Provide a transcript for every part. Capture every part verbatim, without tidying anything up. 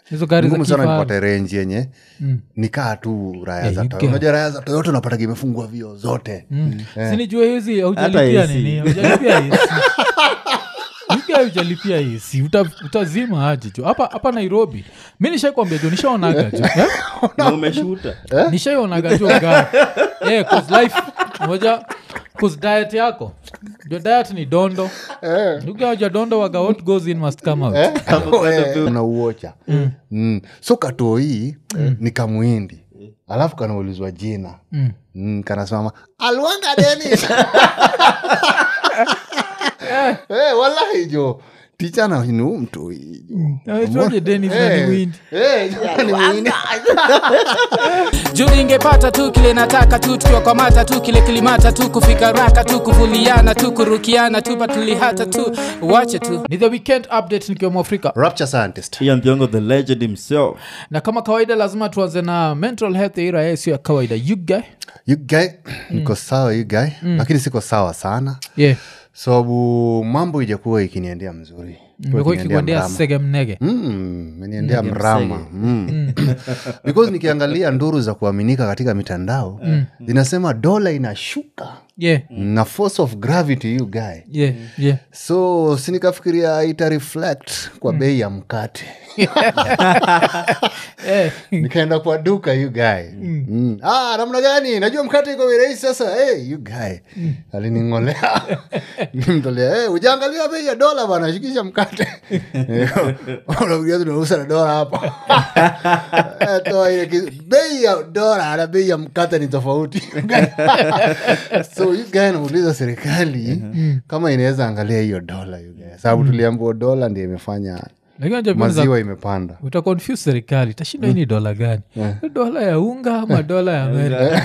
hizo gari za kifaa nipate range yenye mm. nikaa tu raya yeah, za Toyota. Unajua raya za Toyota unapata imefungwa vio zote. Mm. Eh. Sinijua hizi haujalipia nini? Haujalipia hizi. Yuka hujalipia hizi. Uta, utazima aje jo. Hapa hapa Nairobi. Mimi nishakwambia jo nishaonaga jo. Eh? Na umeshuta. Eh? Nishaonaga jo gari. Eh, cause life moja cause diet yako. Your diet ni dondo. Eh. Yuka hoja dondo waga what goes in must come out. Eh? Unauocha. Mm. Mm. So katoi mm. ni kamuindi. Alafu kanaulizwa jina. Mm. Mm, kanasema Alwanga Dennis. Eh, hey, wallahi jo. Ticha na hinu mtu hiyo. Na tuaje Dennis na ni wind. Eh, ni wind. Juu ingepata tu kile nataka tu tukiwa kwa mata tu kile kilimata tu kufika raka tu kuvuliana tu kurukiana tu patulihata tu wache tu. Ni the weekend update nikiwa Mwafrika. Rapture scientist. Ian Thiongo the legend himself. Na kama kawaida lazima tuanze na mental health era yesu ya kawaida. You guy? You guy, niko sawa you guy. Mm. Lakini siko sawa sana. Yeah. Sababu so, mambo ijakuwa ikiniendea mzuri. Mbeko ikikuendea sege mnege. Mm, meniendea mrama. Mm. Because nikiangalia nduru za kuaminika katika mitandao, mm. zinasema dola inashuka. Yeah. Na force of gravity you guy. Yeah, yeah. So sinikafikiria ita reflect kwa mm. bei ya mkate. Eh. Nikaenda kwa duka you guy. Mm. Mm. Ah, namna gani? Najua mkate iko bei rahisi sasa. Hey, you guy. Mm. Aliningolea. Nimtolea, "Eh, hey, ujaangalia bei ya dola bana, shikisha mkate." Unaongea tunauza na dola hapa. Eh, toa ile bei ya dola na bei ya mkate ni tofauti. So you guy nauliza serikali mm. kama inaweza angalia hiyo dola you guy. Sababu mm. tuliambiwa dola ndiyo imefanya maziwa imepanda. Uta confuse serikali. Tashinda hii dola gani? Yeah. Dola ya unga ama dola ya Amerika?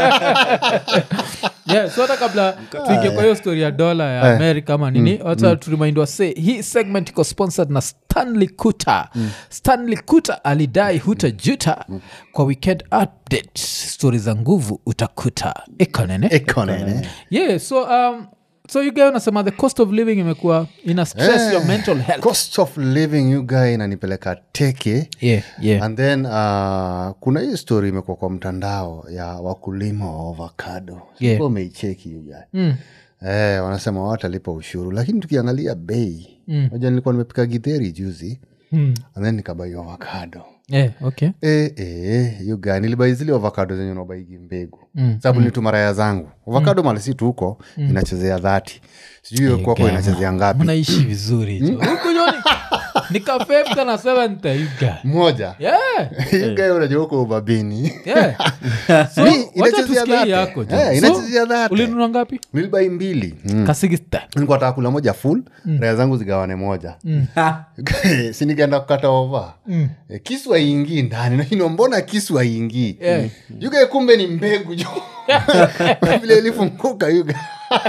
Yeah, so hata kabla tuingie kwa hiyo story ya dola ya yeah. Amerika ama nini, mm. hata mm. to remind wa say hii segment iko sponsored na Stanley Kuta. Mm. Stanley Kuta alidai hutajuta mm. kwa weekend update. Stories za nguvu utakuta. Ekonene. Ekonene. Yeah, so um so you guys unasema the cost of living imekuwa ina stress yeah. your mental health. Cost of living you guys inanipeleka teke. Yeah, yeah. And then uh, kuna hii story imekuwa kwa mtandao ya wakulima wa avocado. Yeah. Siko umeicheki you guys. Mm. Eh, wanasema watalipa ushuru lakini tukiangalia bei. Mm. Unajua nilikuwa nimepika githeri juzi. Mm. And then nikabai avocado. Yeah, okay. Eh, eh, you guys nilibai zile avocado zenye unabaigi mbegu. Mm. Sababu mm. ni tumaraya zangu. Avocado mm. malisi tu huko mm. inachezea thelathini. Sijui hey, kwako inachezea ngapi. Mnaishi vizuri tu. Huko joni nika fifty na seventy you guys. Moja. Yeah. You guys unajua huko ubabini. Yeah. So inachezea thelathini yako. Eh, inachezea thelathini. Ulinunua ngapi? Nilibai mbili. Mm. Kasigista. Nilikuwa nataka kula moja full, mm. raya zangu zigawane moja. Mm. Si nikaenda kukata over. Mm. E, kisu haingii ndani. Na hino mbona kisu haingii? Yeah. You guys kumbe ni mbegu jo. Vile ilifunguka you guys.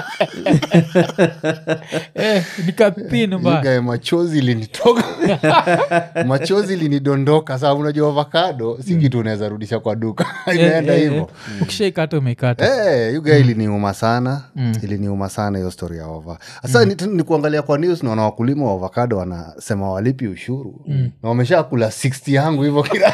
Eh, nikapina mbaya. Yuga machozi linitoka. Machozi linidondoka sababu unajua avocado si kitu unaweza rudisha kwa duka. Imeenda eh, hivyo. Eh, ukishaikata umekata. Eh, yuga iliniuma sana. Mm. Iliniuma sana hiyo story ya ova. Sasa mm. ni, ni kuangalia kwa news naona wakulima wa avocado wanasema walipi ushuru. Mm. Na wameshakula sixty yangu hivyo kila.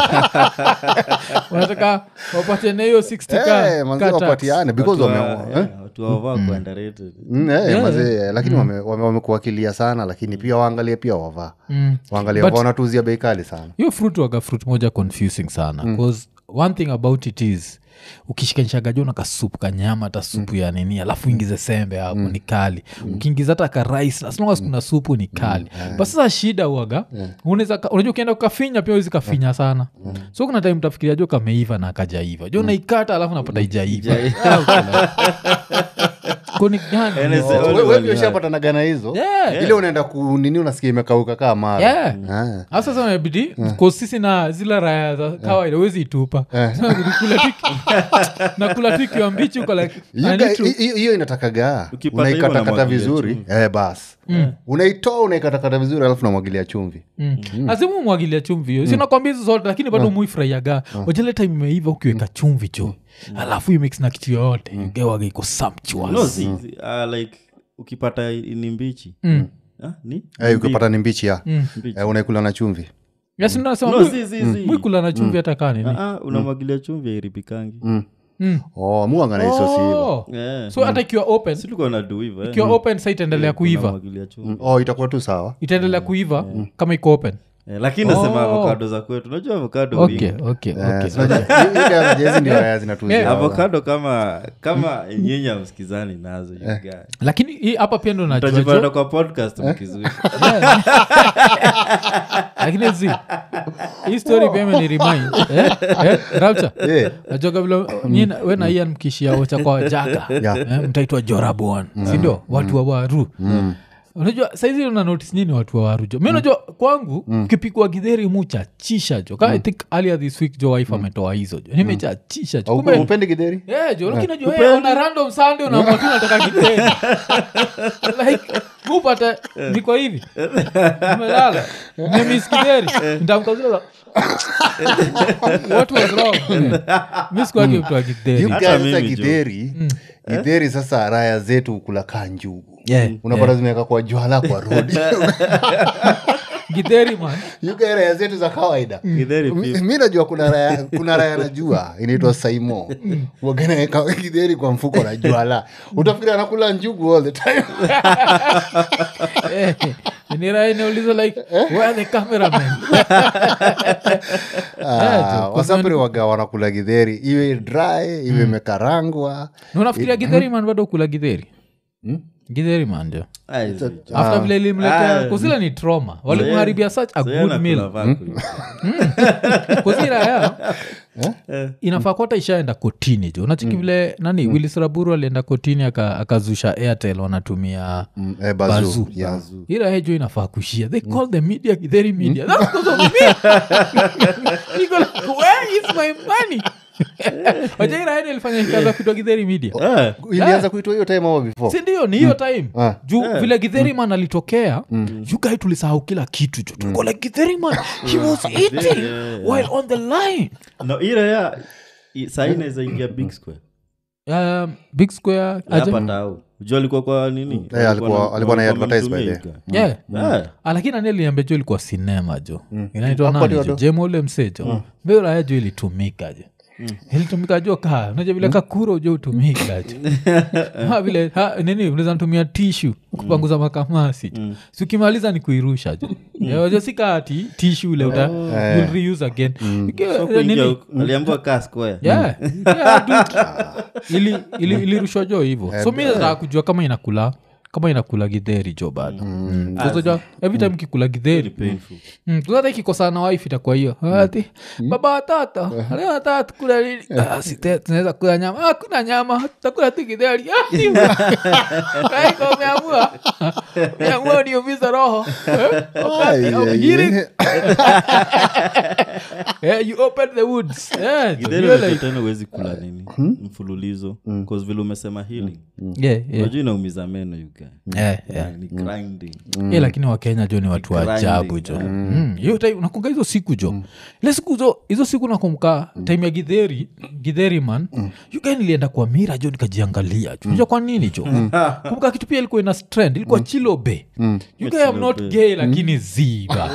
Wanataka wapate na hiyo sixty ka. Eh, manzi wapatiane because wame watu wavaa kwa underrated. Mm, eh, yeah. Maze, lakini mm. wamekuwakilia wame sana lakini pia waangalie pia wavaa. Mm. Waangalie wanatuzia bei kali sana. Hiyo fruit waga fruit moja confusing sana mm. because one thing about it is ukishikanishaga jona kasupu kanyama hata supu mm. ya nini alafu ingize sembe hapo mm. ni kali mm. ukiingiza hata ka rice as long as kuna supu ni kali mm. yeah. Basi sasa shida huaga yeah. unaweza unajua ukienda kukafinya pia uwezi kafinya sana mm. so kuna time utafikiria jo kameiva na akajaiva jo mm. naikata alafu napata ijaiva kuni gani wewe ndio ushapata na gana hizo ile unaenda kunini unasikia imekauka kama mara yeah hasa sasa inabidi kwa sisi na zile raya za kawaida huwezi itupa kula tiki na kula tiki ya mbichi uko like hiyo inatakaga unaikata kata vizuri eh bas unaitoa unaikata kata vizuri alafu unamwagilia chumvi azimu mwagilia chumvi hiyo sina kwambia hizo zote lakini bado muifurahiaga wajele time imeiva ukiweka chumvi cho alafu you mix na kitu yote mm. gewa iko sumptuous no see uh, like ukipata ni mbichi mm. ah ni eh ukipata ni mbichi ya mm. uh, unaikula na chumvi Yes, unasema No, si, si, si. mwikula na chumvi hata kani. Ah, ah, unamwagilia chumvi airipikangi. Mm. Mm. Oh, muanga na hizo siva. Oh. Yeah. So hata ikiwa open, Si tulikuwa nadu hivyo. ikiwa open sasa itaendelea kuiva. Unamwagilia chumvi. Oh, itakuwa tu sawa. Itaendelea kuiva kama iko open. Eh, lakini nasema Oh. avocado za kwetu. Unajua avocado Okay, wingi. okay, Eh, okay. so hizi hizi ndio raya zinatuzia. Yeah. Avocado kama kama nyenya msikizani nazo you guys. Lakini hii hapa pia ndo najua Tutajipata jo. kwa podcast mkizui. Lakini zi hii story pia imeni remind eh eh Rapture Eh. najua kabla nina wewe na Ian mkishia ocha kwa jaka Yeah. eh, mtaitwa Joraboan si ndio watu wa Waru. Unajua saizi una notice nini watu wa Waru jo mimi unajua kwangu ukipikwa githeri mucha chisha jo I think earlier this week jo wife ametoa hizo jo nimechachisha jo Au upende gideri? yeah jo lakini najua wewe una random Sunday una mtu unataka githeri like upata niko hivi nimelala nimemiskideri nitamkazula what was wrong mimi sikuwagi mtu wa You githeri Hata guys mimi, are Jo. gideri. Gideri sasa raya zetu kula kaa njugu. yeah Unapata zimeweka kwa jwala kwa road. githeri man You guys raya zetu za kawaida. Githeri Mi- pia. mi najua kuna raya kuna raya najua inaitwa Saimo. Waganaweka gideri kwa mfuko na jwala. Utafikiri anakula njugu all the time. eh nira inauliza like where are the cameramen Ah, wasapiri waga wanakula gidheri iwe dry iwe imekarangwa. na unafikiria githeri man bado kula githeri githeri man ndio Ah, hizi. after vile ilimletea Ah. kuzila ni trauma walimharibia such a So yeye good anakula meal vacuum. kuzira ya inafaa kota ishaenda kotini jo unachiki vile nani Willis Raburu alienda kotini aka- akazusha Airtel wanatumia Mm, eh, bazoo. Bazoo. Yeah. ila hejo inafaa kushia they call the media githeri media that's because of me Niko like, where is my money wajaira hene ilifanya ikaza kuitwa githeri media Ah, Ilianza kuitwa hiyo time ama before? sindio ni hiyo time Ah. juu vile githeriman alitokea yugai tulisahau kila kitu jo tuko like githeriman he was eating while on the line no, ila ya i- saa hii inaweza ingia big square. um, big square aje? Hapa tao. Ujua alikuwa kwa nini? Eh, alikuwa- alikuwa na advertise by wamemtumia the- ika. yeah Ah, Ah, lakini aneliambia jo ilikuwa sinema jo inaitwa Hapo nani ndio jo ndo. jemo ule msee jo mbiraya jo ilitumika jo ilitumika jo kaa unaja vile kakuro jo utumika jo ha vile ha, nini unaweza ntumia tishu kupanguza makamasi jo si ukimaliza ni kuirusha jo jo sika ati tishu ule uta you'll reuse again Ikiwa, so eh, kuingia nini huko, aliambiwa kaa square. yeah, yeah dude. ili ili ilirushwa jo hivyo so mi nataka kujua kama inakula kama inakula githeri jo bado mm. mm. every time kikula githeri Painful. Mm, hata ikikosana na wife itakuwa hiyo ati baba watata leo nataka tukula nini ah, si te- tunaweza kula nyama ah, kuna nyama tutakula tu githeri ah, hiyo. Kaiko umeamua umeamua uniumiza roho Eh, wakati Ai, au ai, hearing. ai. Eh, you open the woods Eh, Githeri you're unajua like- tena huwezi kula nini mfululizo cause vile umesema healing Yeah, yeah. unajua inaumiza meno you guy. Yeah, yeah. Ni grinding. Eh, lakini wakenya jo ni watu wa Grinding, ajabu jo Mm, hiyo time unakumbuka hizo siku jo ile siku zo hizo siku nakumbuka time ya githeri githeri man you guy nilienda kwa mira jo nikajiangalia jo unajua kwa nini jo kumbuka kitu pia ilikuwa ina strand ilikuwa chilobe you guy am not gay lakini ziba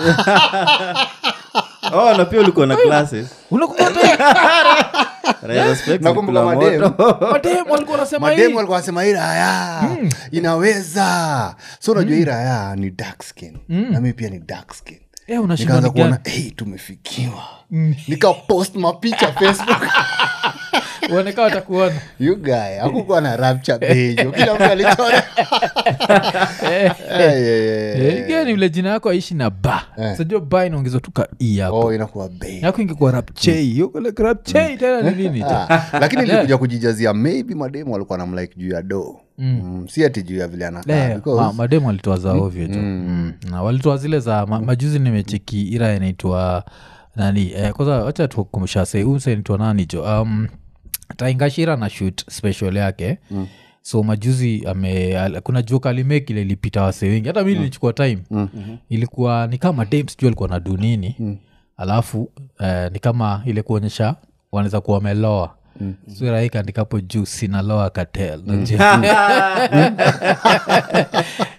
Oh, na pia ulikuwa na glasses. unakumbuka Raise specs Nakumbuka zikula madem. moto. mademu walikuwa wanasema Mademu hii walikuwa wanasema hii raya inaweza so unajua hii raya ni dark skin na mimi pia ni dark skin eh unashinda nikaanza ni gani kuona hey, tumefikiwa nikapost mapicha Facebook. uoneka watakuona You guy hakukuwa na rapture page kila mtu alichora eh Eh, eh, eh. Eh, gani vile jina yako aishi na ba sajua ba inaongezwa tu ka i hapo Oh, inakuwa bei yako ingekuwa rapchei yuko like rapchei tena ni nini jo Ah, lakini nilikuja kujijazia maybe mademu walikuwa namlike juu ya do mm. si ati juu ya vile anakaa Eh, because ma- mademu walitoa za ovyo jo mm. na walitoa zile za ma, majuzi nimecheki ira inaitwa nani eh, kwanza wacha tukumbusha se umse inaitwa nani jo um, taingashira na shoot special yake mm. so majuzi ame al- kuna joka alimeki ile ilipita wase wengi hata mi nilichukua time mm-hmm. ilikuwa ni kama dem sijui alikuwa na dunini mm. alafu eh, ni kama ile kuonyesha wanaweza kuwa wameloa Mm. sura hii kaandikapo juu sinaloa katel mm.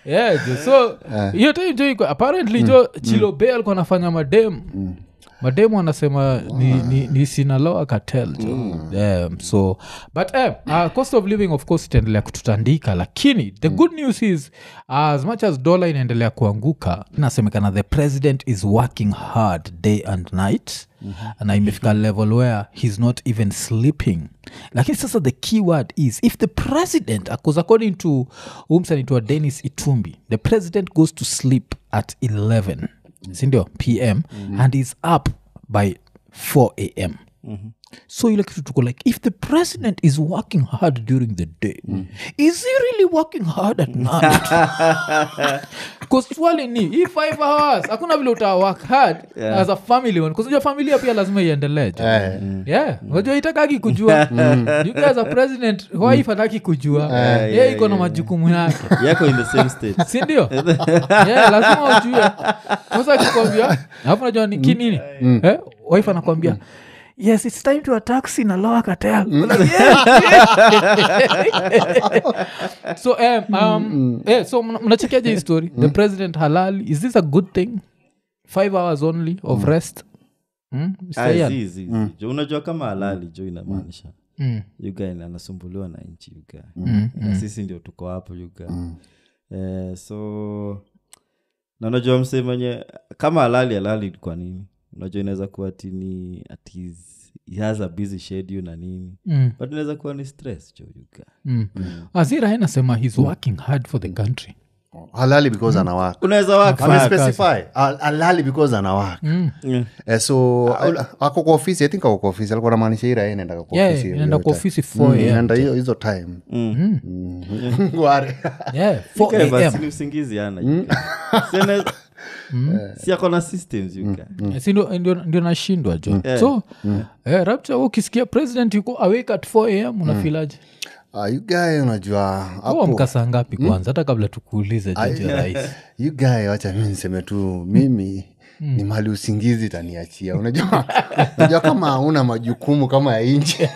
yeah jo. So hiyo time jo iko apparently jo Chilo Bay alikuwa anafanya madem mademu wanasema ni, ni, ni Sinaloa cartel jo. Mm. Yeah, so but eh, uh, cost of living of course itaendelea kututandika, lakini the good news is uh, as much as dollar inaendelea kuanguka, inasemekana the president is working hard day and night. Mm-hmm. Na imefika level where he's not even sleeping. Lakini sasa the key word is if the president, because according to umsanitwa Dennis Itumbi, the president goes to sleep at eleven sindio p m mm-hmm. and is up by four a m Mm-hmm. So ile kitu tuko like if the president is working hard during the day, mm. is he really working hard at night? Because swali ni hii five hours hakuna vile uta work hard yeah. as a family one, because your familia pia lazima iendelee. Yeah, mm. yeah. Unajua itakagi kujua you guys are president wife hataki kujua yeah, yeye yeah, iko na majukumu yake yako in the same state, si ndio? Yeah, lazima ujue. Sasa kikwambia hapo unajua ni kinini mm. eh wife anakuambia yes, it's time to attack Sinaloa cartel. Mm. So um, um mm. yeah, so mnachekeaje hii story? Mm. The president halali, is this a good thing? Five hours only of mm. rest? Mm? Ah, zi, zi, mm. jo unajua kama halali jo inamaanisha mm. yuga anasumbuliwa na nchi yuga mm. na sisi ndio tuko hapo yuga mm. eh, so na unajua msemenye kama halali halali kwa nini? Unajua inaweza kuwa tini at his, he has a busy schedule na nini mm. but inaweza kuwa ni stress jo yuka mm. mm. Azira inasema he's working hard for the country. Halali because mm. anawaka. Unaweza work I specify halali because anawaka. Mm. Yeah. Eh, so ako kwa office, I think ako kwa office alikuwa anamaanisha ira yeye anaenda kwa office. Yeah, anaenda kwa office four a m anaenda hiyo hizo time. Mm. Ngware. Yeah, four a m Basi usingizi ana yuka. Sema Mm. si akona systems yuka mm. mm. si ndio ndio nashindwa jo mm. so mm. eh rapture ukisikia president yuko awake at four a m unafilaje? Ah, you guy unajua hapo mkasa ngapi kwanza hata kabla tukuulize jinsi rais you guy acha mimi niseme tu mimi mm. ni mali usingizi taniachia unajua unajua kama una majukumu kama ya nje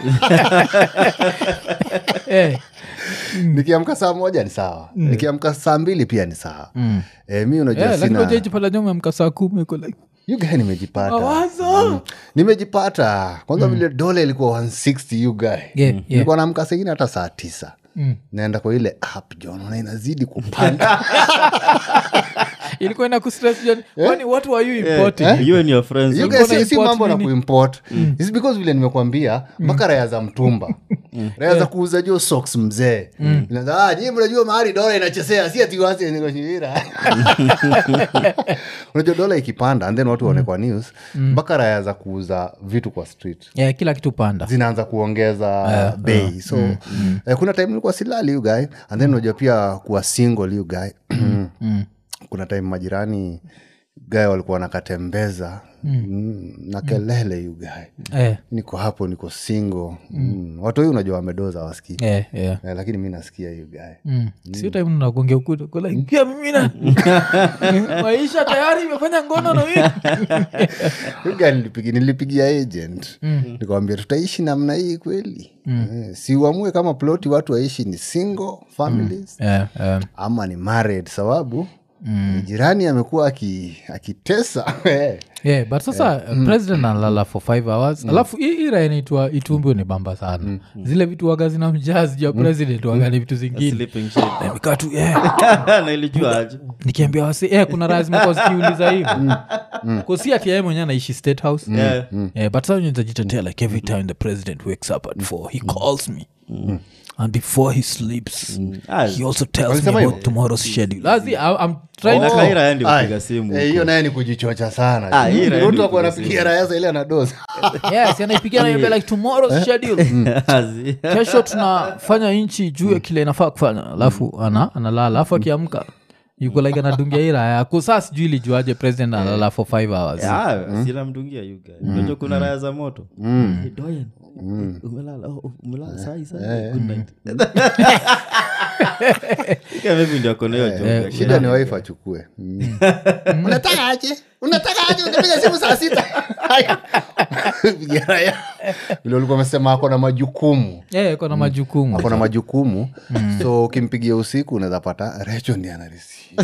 eh Mm. nikiamka saa moja ni sawa mm. nikiamka saa mbili pia ni sawa mm. eh, mi unajua yeah, sina lakini pala nyuma amka saa kumi uko like you guy nimejipata mm. nimejipata kwanza vile mm. dola ilikuwa one sixty you guy yeah, mm. yeah. nilikuwa naamka sengine hata saa tisa mm. naenda kwa ile app John na inazidi kupanda ilikuwa ina kustress John kwani what were you importing yeah. you and your friends you guys si mambo na kuimport mm. it's because vile nimekuambia mpaka raya za mtumba raya za kuuza jo socks mzee mm. inaanza ah nyinyi mnajua mahali dola inachezea si ati wasi niko shira unajua dola ikipanda and then watu waone kwa news mpaka raya za kuuza vitu kwa street yeah kila kitu panda zinaanza kuongeza uh, bei uh, so mm, mm. Eh, kuna time nilikuwa silali you guy and then unajua pia kuwa single you guy mm. kuna time majirani guy walikuwa nakatembeza mm. mm, na kelele mm. you guy eh. niko hapo niko single mm. mm. watu huyu unajua wamedoza wasikii eh, yeah. eh, lakini mimi nasikia you guy mm. mm. sio time unagonga ukuta kwa like kia mimi na maisha tayari imefanya ngono na mimi you guy nilipigia nilipigia agent mm. nikamwambia tutaishi namna hii kweli mm. eh, si uamue kama ploti watu waishi ni single families mm. yeah, yeah. ama ni married sababu Mm. jirani amekuwa akitesa yeah, but sasa yeah. uh, president analala for five hours mm. alafu hii ira inaitwa Itumbi ni bamba sana mm. zile vitu waga zina mjazi ya president waga ni vitu zingine nikaa tu yeah. na ilijua aje nikiambia wasi eh kuna lazima kwa zikiuliza hivi kwa si ati yeye mwenyewe anaishi state house mm. yeah. yeah, but sasa unajitetea like every time the president wakes up at four he calls me mm. and before he sleeps mm. he also tells me about tomorrow's schedule. Lazi I'm trying to kaira yandi upiga simu eh hiyo naye ni kujichocha sana mtu ako anapigia raya ile anadoza yes anaipigia naye like tomorrow's schedule kesho tunafanya inchi juu kile inafaa kufanya alafu ana analala alafu akiamka yuko like anadungia ira ya kusaa sijui ilijuaje president analala for five hours yeah mm. sila mdungia you guys unajua kuna raya za moto mm. hey, doyen mm. umelala oh, umelala sai sai yeah. good night kama mimi ndio kona hiyo joke shida ni wife achukue unataka aje unataka aje unapiga simu saa sita kupigia raya vile ulikuwa umesema ako na majukumu eh kuna majukumu ako na majukumu so ukimpigia usiku unaweza pata Recho ndiye anarisi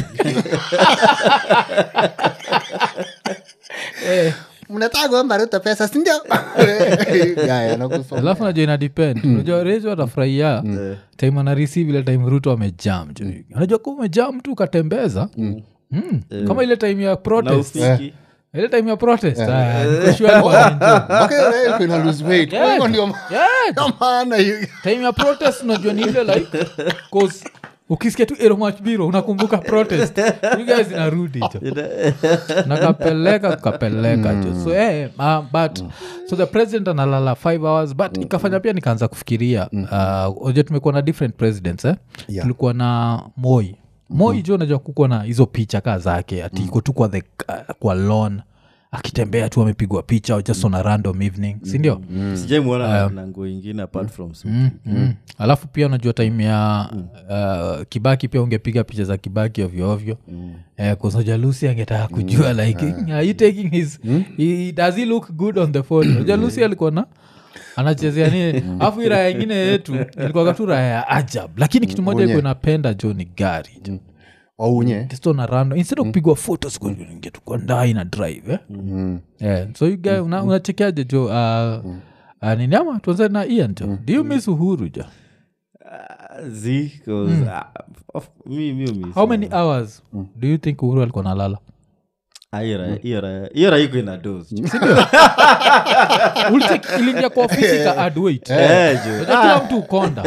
eh mnataka kuomba Ruto pesa si ndio gaya anakusoma alafu najua ina depend unajua Recho atafurahia time ana receive ile time Ruto amejam jo unajua kama umejam tu ukatembeza mm. kama ile time ya protest ile time ya protest ah niko sure kwa enjoy okay Recho ina lose weight kwa hiyo ndio maana hiyo time ya protest unajua ni ile like cause ukisikia tu Ero Much Biro unakumbuka protest you guys inarudi jo nakapeleka kapeleka jo so eh uh, but so the president analala five hours but ikafanya pia nikaanza kufikiria uh, oje tumekuwa na different presidents eh Yeah. tulikuwa na Moi Moi mm-hmm. jo unajua kuko na hizo picha kaa zake ati iko tu kwa the uh, kwa lawn akitembea tu amepigwa picha au just on a random evening si ndio sijaimwona na nguo ingine apart from suit. Mm, mm. Alafu pia unajua time ya uh, Kibaki pia ungepiga picha za Kibaki ovyo ovyo mm. eh, kusoja Lucy angetaka kujua mm. like uh. are you taking his mm? he, does he look good on the phone unajua Lucy alikuwa na anachezea nini afu ira nyingine yetu ilikuwa katu raya ya ajab lakini kitu moja iko napenda jo ni gari jo au unye kisto na rando instead of kupigwa photos kwa ningetu kwa ndai na drive eh mm. yeah so you guys una unachekeaje jo uh, mm. uh, nini ama tuanze na Ian jo do you miss Uhuru jo uh, zi cause mm. uh, of, me me miss how many hours mm. do you think Uhuru alikuwa nalala Ira ira ira iko ina dose ulitake ilingia kwa ofisi ka add weight eh jo kila mtu ukonda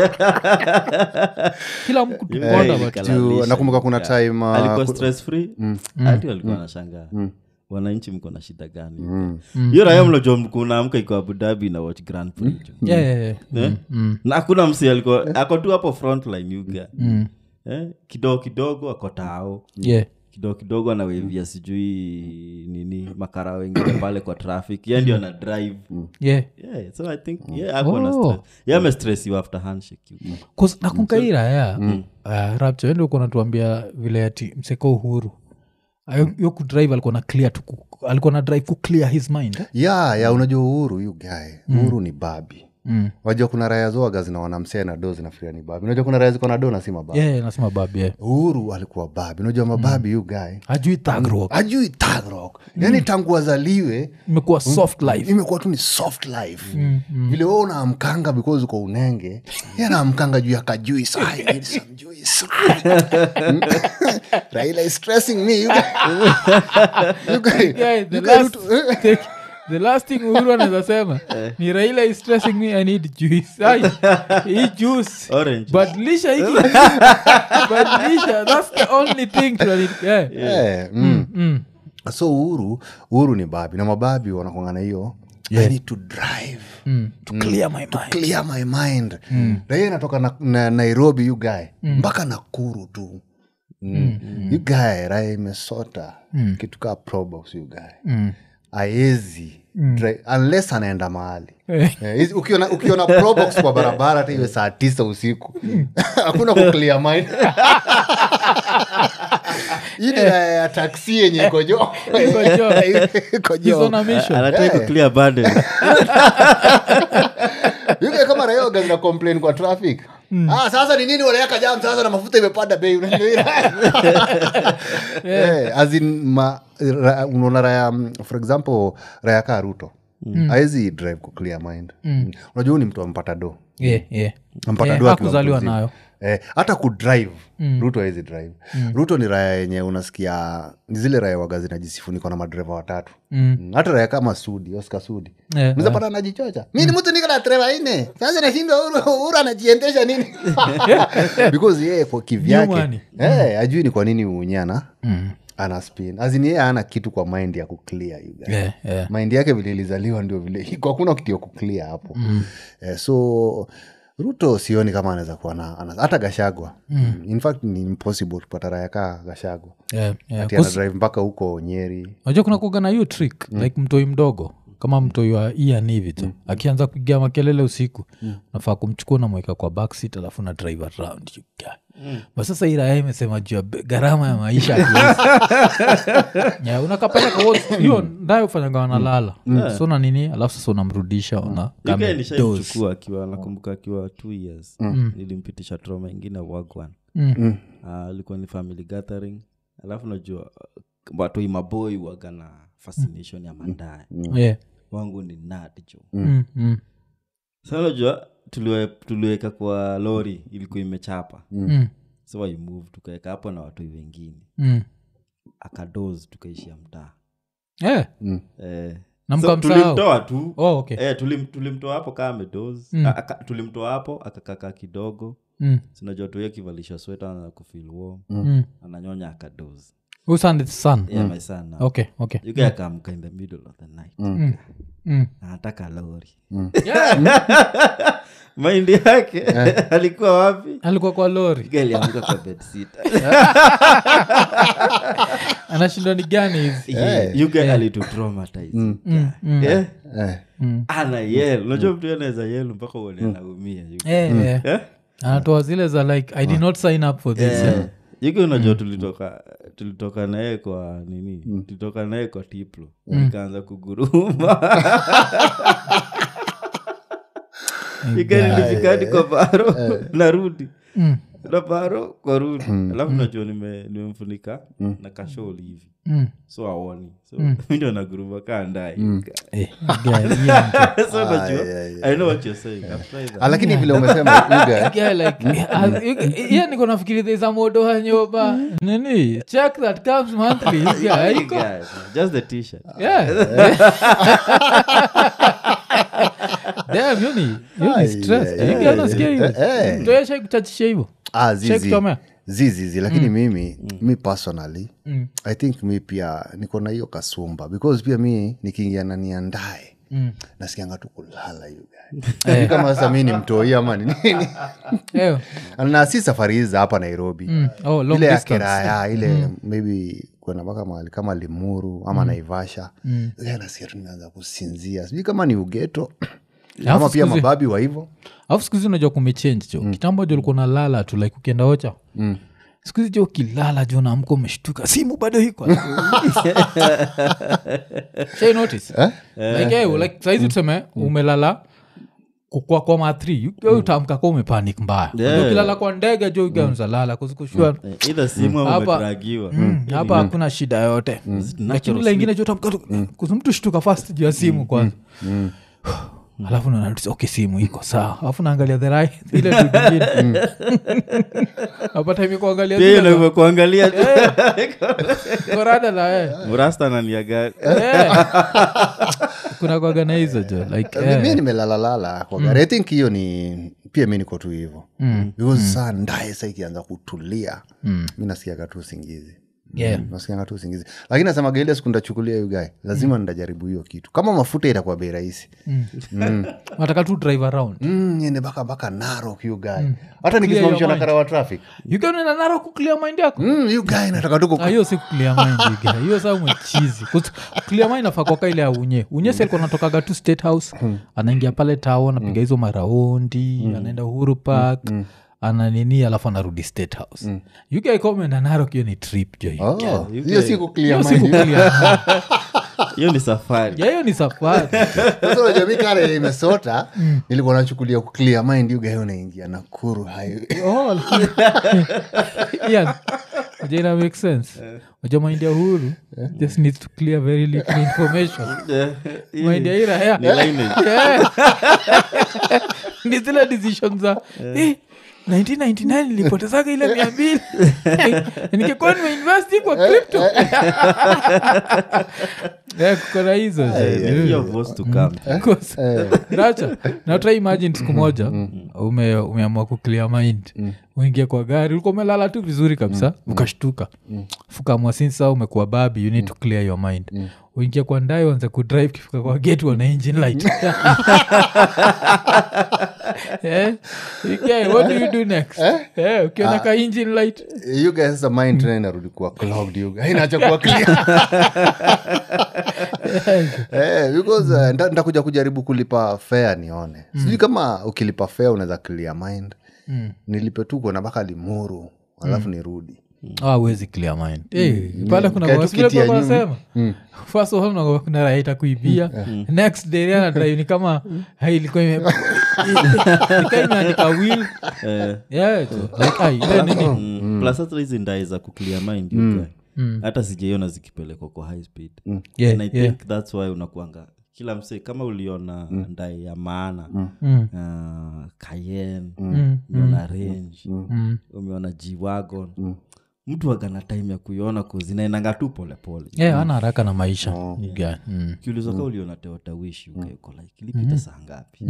kila mtu ukonda but nakumbuka kuna time uh, alikuwa stress free hadi alikuwa anashangaa wananchi mko na shida gani hiyo raia mlojo mkuna mka iko Abu Dhabi na watch Grand Prix yeah yeah eh na hakuna msi alikuwa ako tu hapo front line yuga eh kidogo kidogo ako tao yeah kidogo kidogo anawevia sijui nini makara wengine pale kwa traffic yeye ndio ana drive yeah yeah so I think yeah ako na stress yeah ame stress you after handshake you cause nakunkaira ya uh, Rapture ndio uko natuambia vile ati mseko Uhuru yo ku drive alikuwa na clear tu alikuwa na drive ku clear his mind eh? yeah ya unajua Uhuru you guy Uhuru mm. ni babi Mm. Wajua kuna raya zoaga zinaona msee na do zinafikiria ni babi. Unajua kuna raya ziko na do na si mababi. Yeah, nasema babi yeah. Uhuru alikuwa babi. Unajua mababi mm. you guy. Ajui thug rock. Ajui thug rock. Mm. Yaani tangu azaliwe imekuwa soft life. Imekuwa tu ni soft life. Mm. Mm. Vile wewe unaamkanga because uko unenge, yeye anaamkanga juu ya kajui saa I need some juice. Raila is stressing me. You guy. You guy. Yeah, the you last take the last thing Uhuru anaweza sema ni Raila is stressing me I need juice. Ai, hii juice. Orange. Badilisha hiki. Badilisha. That's the only thing to need. Yeah. Yeah. Mm. Mm. Mm. So Uhuru, Uhuru ni babi. Na mababi wanakuanga na hiyo. Yeah. I need to drive. Mm. To clear my mind. To clear my mind. Mm. Raia natoka na, na Nairobi you guy. Mm. Mpaka Nakuru tu. Mm. Mm. You guy, Raia imesota. Mm. Kitu kaa Probox you guy. Mm. Aezi mm. unless anaenda mahali eh, ukiona ukiona Probox kwa barabara hata iwe saa tisa usiku hakuna ku clear mind ile ya taxi yenye kojo kojo kojo anataka ku clear burden yuko kama Raia gani complain kwa traffic. Mm. Ah sasa ni nini wanaweka jam sasa na mafuta imepanda bei unajua eh as in ma unaona Raia for example Raia ka Ruto mm. Haezi drive ku clear mind. Mm. Unajua ni mtu ampata do. Yeah yeah. Ampata yeah, do akuzaliwa nayo. Eh hata ku drive mm. Ruto haezi drive. Mm. Ruto ni Raia yenye unasikia ni zile Raia waga zinajisifu niko na madriver watatu. Mm. Hata Raia kama Sudi, Oscar Sudi. Yeah, mzee pata anajichocha. Mimi ni mtu niko na driver nne. Sasa nashindwa Uhuru anajiendesha nini? Because yeye kwa kivyake eh ajui ni kwa nini unyana. Mm. Ana spin azini yeye ana kitu kwa mind ya kuclear you guys. Yeah, yeah. Mind yake vile ilizaliwa ndio vile iko hakuna kitu ya kuclear hapo. Mm. Eh, so Ruto sioni kama anaweza kuwa na hata Gachagua. Mm. In fact ni impossible kupata Raia ka Gachagua. Yeah, yeah. Ati ana drive mpaka huko Nyeri. Unajua kuna kuga na hiyo trick mm. like mtoi mdogo kama mtoi wa Ian hivi tu akianza kupiga makelele usiku nafaa kumchukua na mweka kwa backseat alafu na drive around you guy. Mm. But sasa ila yeye imesema juu ya gharama ya maisha yeah, unakapata kwa hiyo ndayo ufanya kwa analala mm. so na nini alafu sasa unamrudisha una kama nilishachukua akiwa nakumbuka akiwa two years mm. nilimpitisha trauma nyingine wagwan mm. uh, alikuwa ni family gathering alafu najua watu imaboy wagana fascination ya mandae mm. yeah. wangu ni nadijo mm. mm. sasa najua tuliwe tuliweka kwa lori ilikuwa imechapa mm. so I move tukaweka hapo na watu wengine mm. akadoze tukaishia mtaa eh Mm. eh na so, mkamsahau tulimtoa tu oh okay eh tulim, tulimtoa hapo kama amedoze Mm. tulimtoa hapo akakaka kidogo mm. sinajua tu yeye kivalisha sweater na kufeel warm mm. ananyonya akadoze who son the son yeah my son now. okay okay you guys come in the middle of the night mm. mm. anataka lori yeah. maindi yake alikuwa wapi alikuwa kwa lori gali amka kwa bed sitter anashindwa ni gani hizi yeah. you guys ali to traumatize Mm. mm. mm. yeah Eh. mm. ana yell unajua mtu anaweza yell mpaka uone anaumia you eh eh yeah anatoa zile za like I did not sign up for this yeah yuko unajua tulitoka tulitoka naye kwa nini tulitoka naye kwa tiplo nikaanza kuguruma ikanilifika hadi kwa baro narudi mm. na baro kwa rudi alafu najua nime nimemfunika na kasholi hivi mm. so aoni so mimi ndo naguruma kaa ndai eh guy yeah so najua I know what you're saying after that lakini vile umesema you guys yeah like yeah niko nafikiri there is a modo hanyoba nini check that comes monthly yeah iko guys just the t-shirt yeah damn yoni yoni stress you gonna scare you ndio shai kuchachisha hivyo ah shai zizi kutomea zizi zi, lakini mm. mimi mm. mi personally mm. I think mi pia niko na hiyo kasumba because pia mi nikiingia na niandae mm. nasikianga tu kulala you guys kama sasa mimi ni mtoi ama ni nini eh na si safari hizi hapa Nairobi mm. oh long ile ya distance Kiraya ile mm. maybe kuna mpaka mahali kama Limuru ama mm. Naivasha mm. yeye nasikia tunaanza kusinzia sijui kama ni ugeto ama pia mababi wa hivyo alafu siku hizi unajua kumechange jo mm. kitambo jo ulikuwa unalala tu like ukienda ocha mm. siku hizi jo ukilala jo naamka umeshtuka simu bado iko shai notice eh? like hey, like saizi tuseme umelala kwa kwa matri utamka kwa umepanic mbaya Yeah. ukilala kwa ndege jo ugaunzalala kuzikushua either simu au Hapa- umedragiwa hapa hakuna shida yote lakini ile ingine jo utamka kuzumtu shtuka fast juu ya simu kwanza alafu naona okay simu iko sawa alafu naangalia the right ile dudingine hapa time kuangalia pia zile na kuangalia tu korada la eh murasta anania gari Eh. kuna kwa na hizo jo like mimi eh. nimelalalala kwa gari I think hiyo ni pia mimi niko tu hivyo because saa ndaye saa ikianza kutulia mimi nasikia tu usingizi Yeah. nasikia tu usingizi lakini nasema gele siku ndachukulia hiyo guy lazima ndajaribu hiyo kitu kama mafuta itakuwa bei rahisi Nataka tu drive around mm niende baka baka Narok hiyo guy hata nikisimamishwa na karawa traffic you can na naro ku clear mind yako mm hiyo guy nataka tu Ah, hiyo si clear mind hiyo. Hiyo saa mwechizi. Clear mind nafaa kwa ile ya unye. Unye sasa alikuwa anatokaga tu State House, anaingia pale town, anapiga hizo maraundi, anaenda Uhuru Park, ana nini alafu anarudi State House. You guys come na Narok hiyo ni trip jo. hiyo. oh hiyo si ku clear Hiyo si mind clear. hiyo ni safari Ya, hiyo ni safari. sasa unajua mimi kale imesota nilikuwa nachukulia ku clear mind hiyo guy unaingia Nakuru highway Oh. Yeah. Jina make sense. Unajua mind ya Uhuru just needs to clear very little information. Mind ya ira ya. ni lineage Yeah. Ni zile decisions za eh, nineteen ninety-nine nilipotezaga ile mia mbili nikikuwa nimeinvesti kwa crypto. Yeah, kukona hizo Fear of what's to come. racha na try imagine siku moja ume umeamua kuclear mind uingie kwa gari ulikuwa umelala tu vizuri kabisa ukashtuka fukamwa sinsa umekuwa babi you need to clear your mind uingie kwa ndai uanze kudrive kifika kwa gate wana engine light Eh? Yeah, what do you do next? Eh, ukiona ka engine light. You guys the mind train inarudi kuwa clogged you guys inaacha kuwa clear. Eh, because uh, nda- ndakuja kujaribu kulipa fare nione. Sijui kama ukilipa fare unaweza clear mind. Nilipe tu kwa nabaka Limuru alafu nirudi. Ah, huwezi clear mind. Eh, pale kuna Kaya tu wasile kiti ya kwa nyuma. wanasema. First of all na kuna raita kuibia. Next day ana drive ni kama hai ilikuwa ime ikawa imeandika will. Eh, Yeah, so, like ai ile nini? mm, plus hata hizi ndai za kuclear mind you guy. Hata sijaiona zikipelekwa kwa high speed. Yeah, And I yeah. think that's why unakuanga kila mse kama uliona ndai ya maana Mm. uh, Cayenne, Mm. umeona Range, Mm. umeona G-Wagon, mtu wagana time ya kuiona kuzinaenanga tu polepole. Yeah, ana haraka na maisha. You get. Mm. Kiulizo ka uliona Toyota Wish uko like ilipita saa ngapi?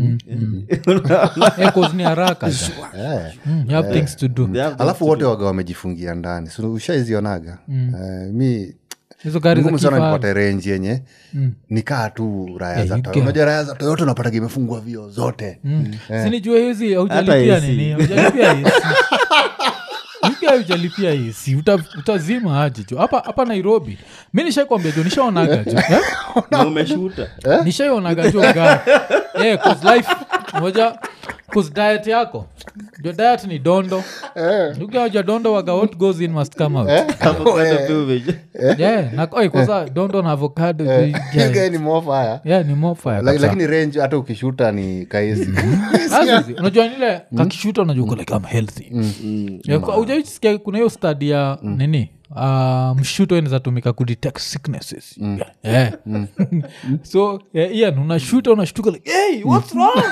Eh, cause ni haraka. ja. Eh. Mm, you have things to do. They have Alafu wote waga wamejifungia ndani. So ushaizionaga. Eh, mi Hizo gari za ngumu sana kifahari. nipate range yenye nikaa tu raya Yeah, za you Toyota. get. Unajua raya za Toyota unapata imefungwa vio zote. Sinijua hizi haujalipia Hata A C. nini? Haujalipia A C. Yuki haujalipia A C. Uta, utazima aje jo. Hapa hapa Nairobi. Mimi nishakwambia jo nishaonaga jo. Eh? na umeshuta. Nishaonaga jo gari. Eh, cause life moja cause diet yako. Jo diet ni dondo. Yuki hauja dondo waga what goes in must come out. Hapo kwenda beverage. Yeah, na oi kwanza dondo na avocado. jo, You yeah. guys ni more fire. Yeah, ni more fire. Laki- kabisa. lakini range hata ukishuta ni kaisi. Azizi, unajua nile kakishuta unajua uko like I'm healthy. Ya, kwa- hujaisikia kuna hiyo study ya nini uh, mshuto inaweza tumika kudetect sicknesses. Yeah. So yeah, Ian unashuta unashtuka like hey what's wrong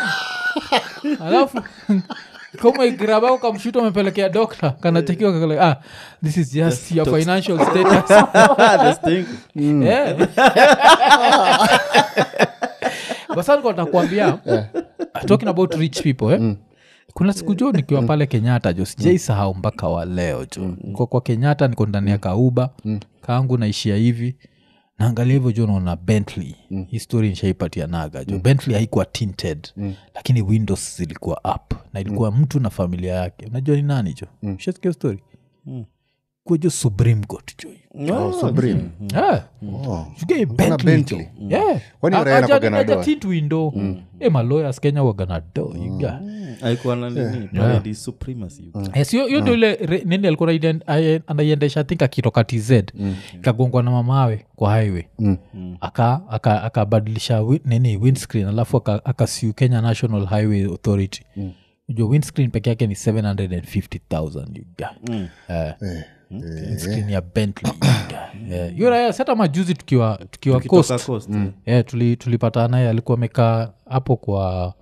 alafu kama igraba ukamshuta umepelekea dokta kanachekiwa kaka like ah this is just your financial status. This thing. Yeah. Basa niko nakwambia talking about rich people eh? Kuna siku jo nikiwa pale Kenyatta jo sijaisahau mpaka wa leo jo niko kwa Kenyatta niko ndani ya kauba kaangu naishia hivi naangalia hivyo jo naona Bentley history nishaipatia naga jo Bentley haikuwa tinted lakini windows zilikuwa up na ilikuwa mtu na familia yake unajua ni nani jo ushasikia story kwa jo Supreme Court jo Oh, Supreme. yeah. Oh. You get a Kuna Bentley, Bentley. jo. Yeah. Kwani A- Ryan aja- anakuwaga na aja doa? tint window. Eh, ma lawyers Kenya waga na do. You get. Haikuwa na nini? Parade supremacy. you guy. Yes, hiyo- hiyo ndio ile re- nini alikuwa anaiden- aye- anaiendesha think akitoka T Z ikagongwa na mamawe kwa highway aka aka- akabadilisha wi- nini windscreen alafu aka- akasiu Kenya National Highway Authority jo windscreen peke yake ni seven hundred fifty thousand you get. Eh, windscreen ya Bentley Eh, hiyo raya sata majuzi tukiwa tukiwa Ukitoka coast coast. yeah, tuli, tulipata naye alikuwa amekaa hapo kwa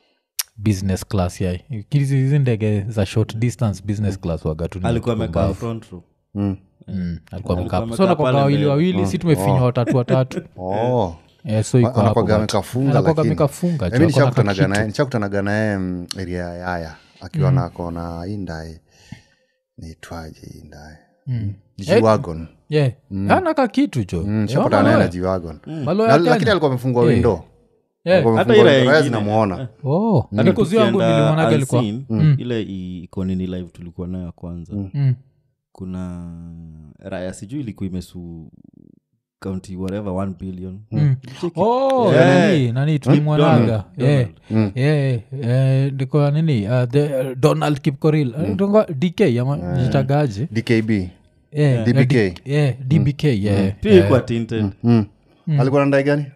business class ya hizi hizi ndege za short distance business class wagatuni Alikuwa amekaa front row. mm, alikuwa amekaa hapo. amekaa so nakwaga pale wawili mbele. wawili si tumefinywa watatu watatu Oh. yeah, so iko hapo Anakuwaga but- amekafunga anakuwaga lakini. amekafunga, Eh, jo, mi ako na nishakutanaga kakitu. naye nishakutanaga naye mm, area ya Yaya akiwa nako na indae niitwaje indae G-Wagon. yeah anaka kitu jo Mm, Eh, nishapatana naye na maloya. G-Wagon. Maloya Na- Kenya. lakini alikuwa amefungua Eh. window Yeah. Alikuwa Hata amefungua ile window, raya ingine. zinamuona. Oh, Hata nikozi yangu tukienda nilimonaga ilikuwa Unseen, ile i- iko nini live tulikuwa nayo ya kwanza Mm. kuna raya sijui ilikuwa imesu county whatever one billion Check it. Oh, Yeah. nani nani tulimwonaga Donald. yeah. yeah, eh, ndiko nini uh, the, Donald Kipkoril mm. D K ama jitagaje D K B. yeah, D B K. eh, D- yeah, D B K yeah. pia ilikuwa tinted. Mm. alikuwa na ndai gani?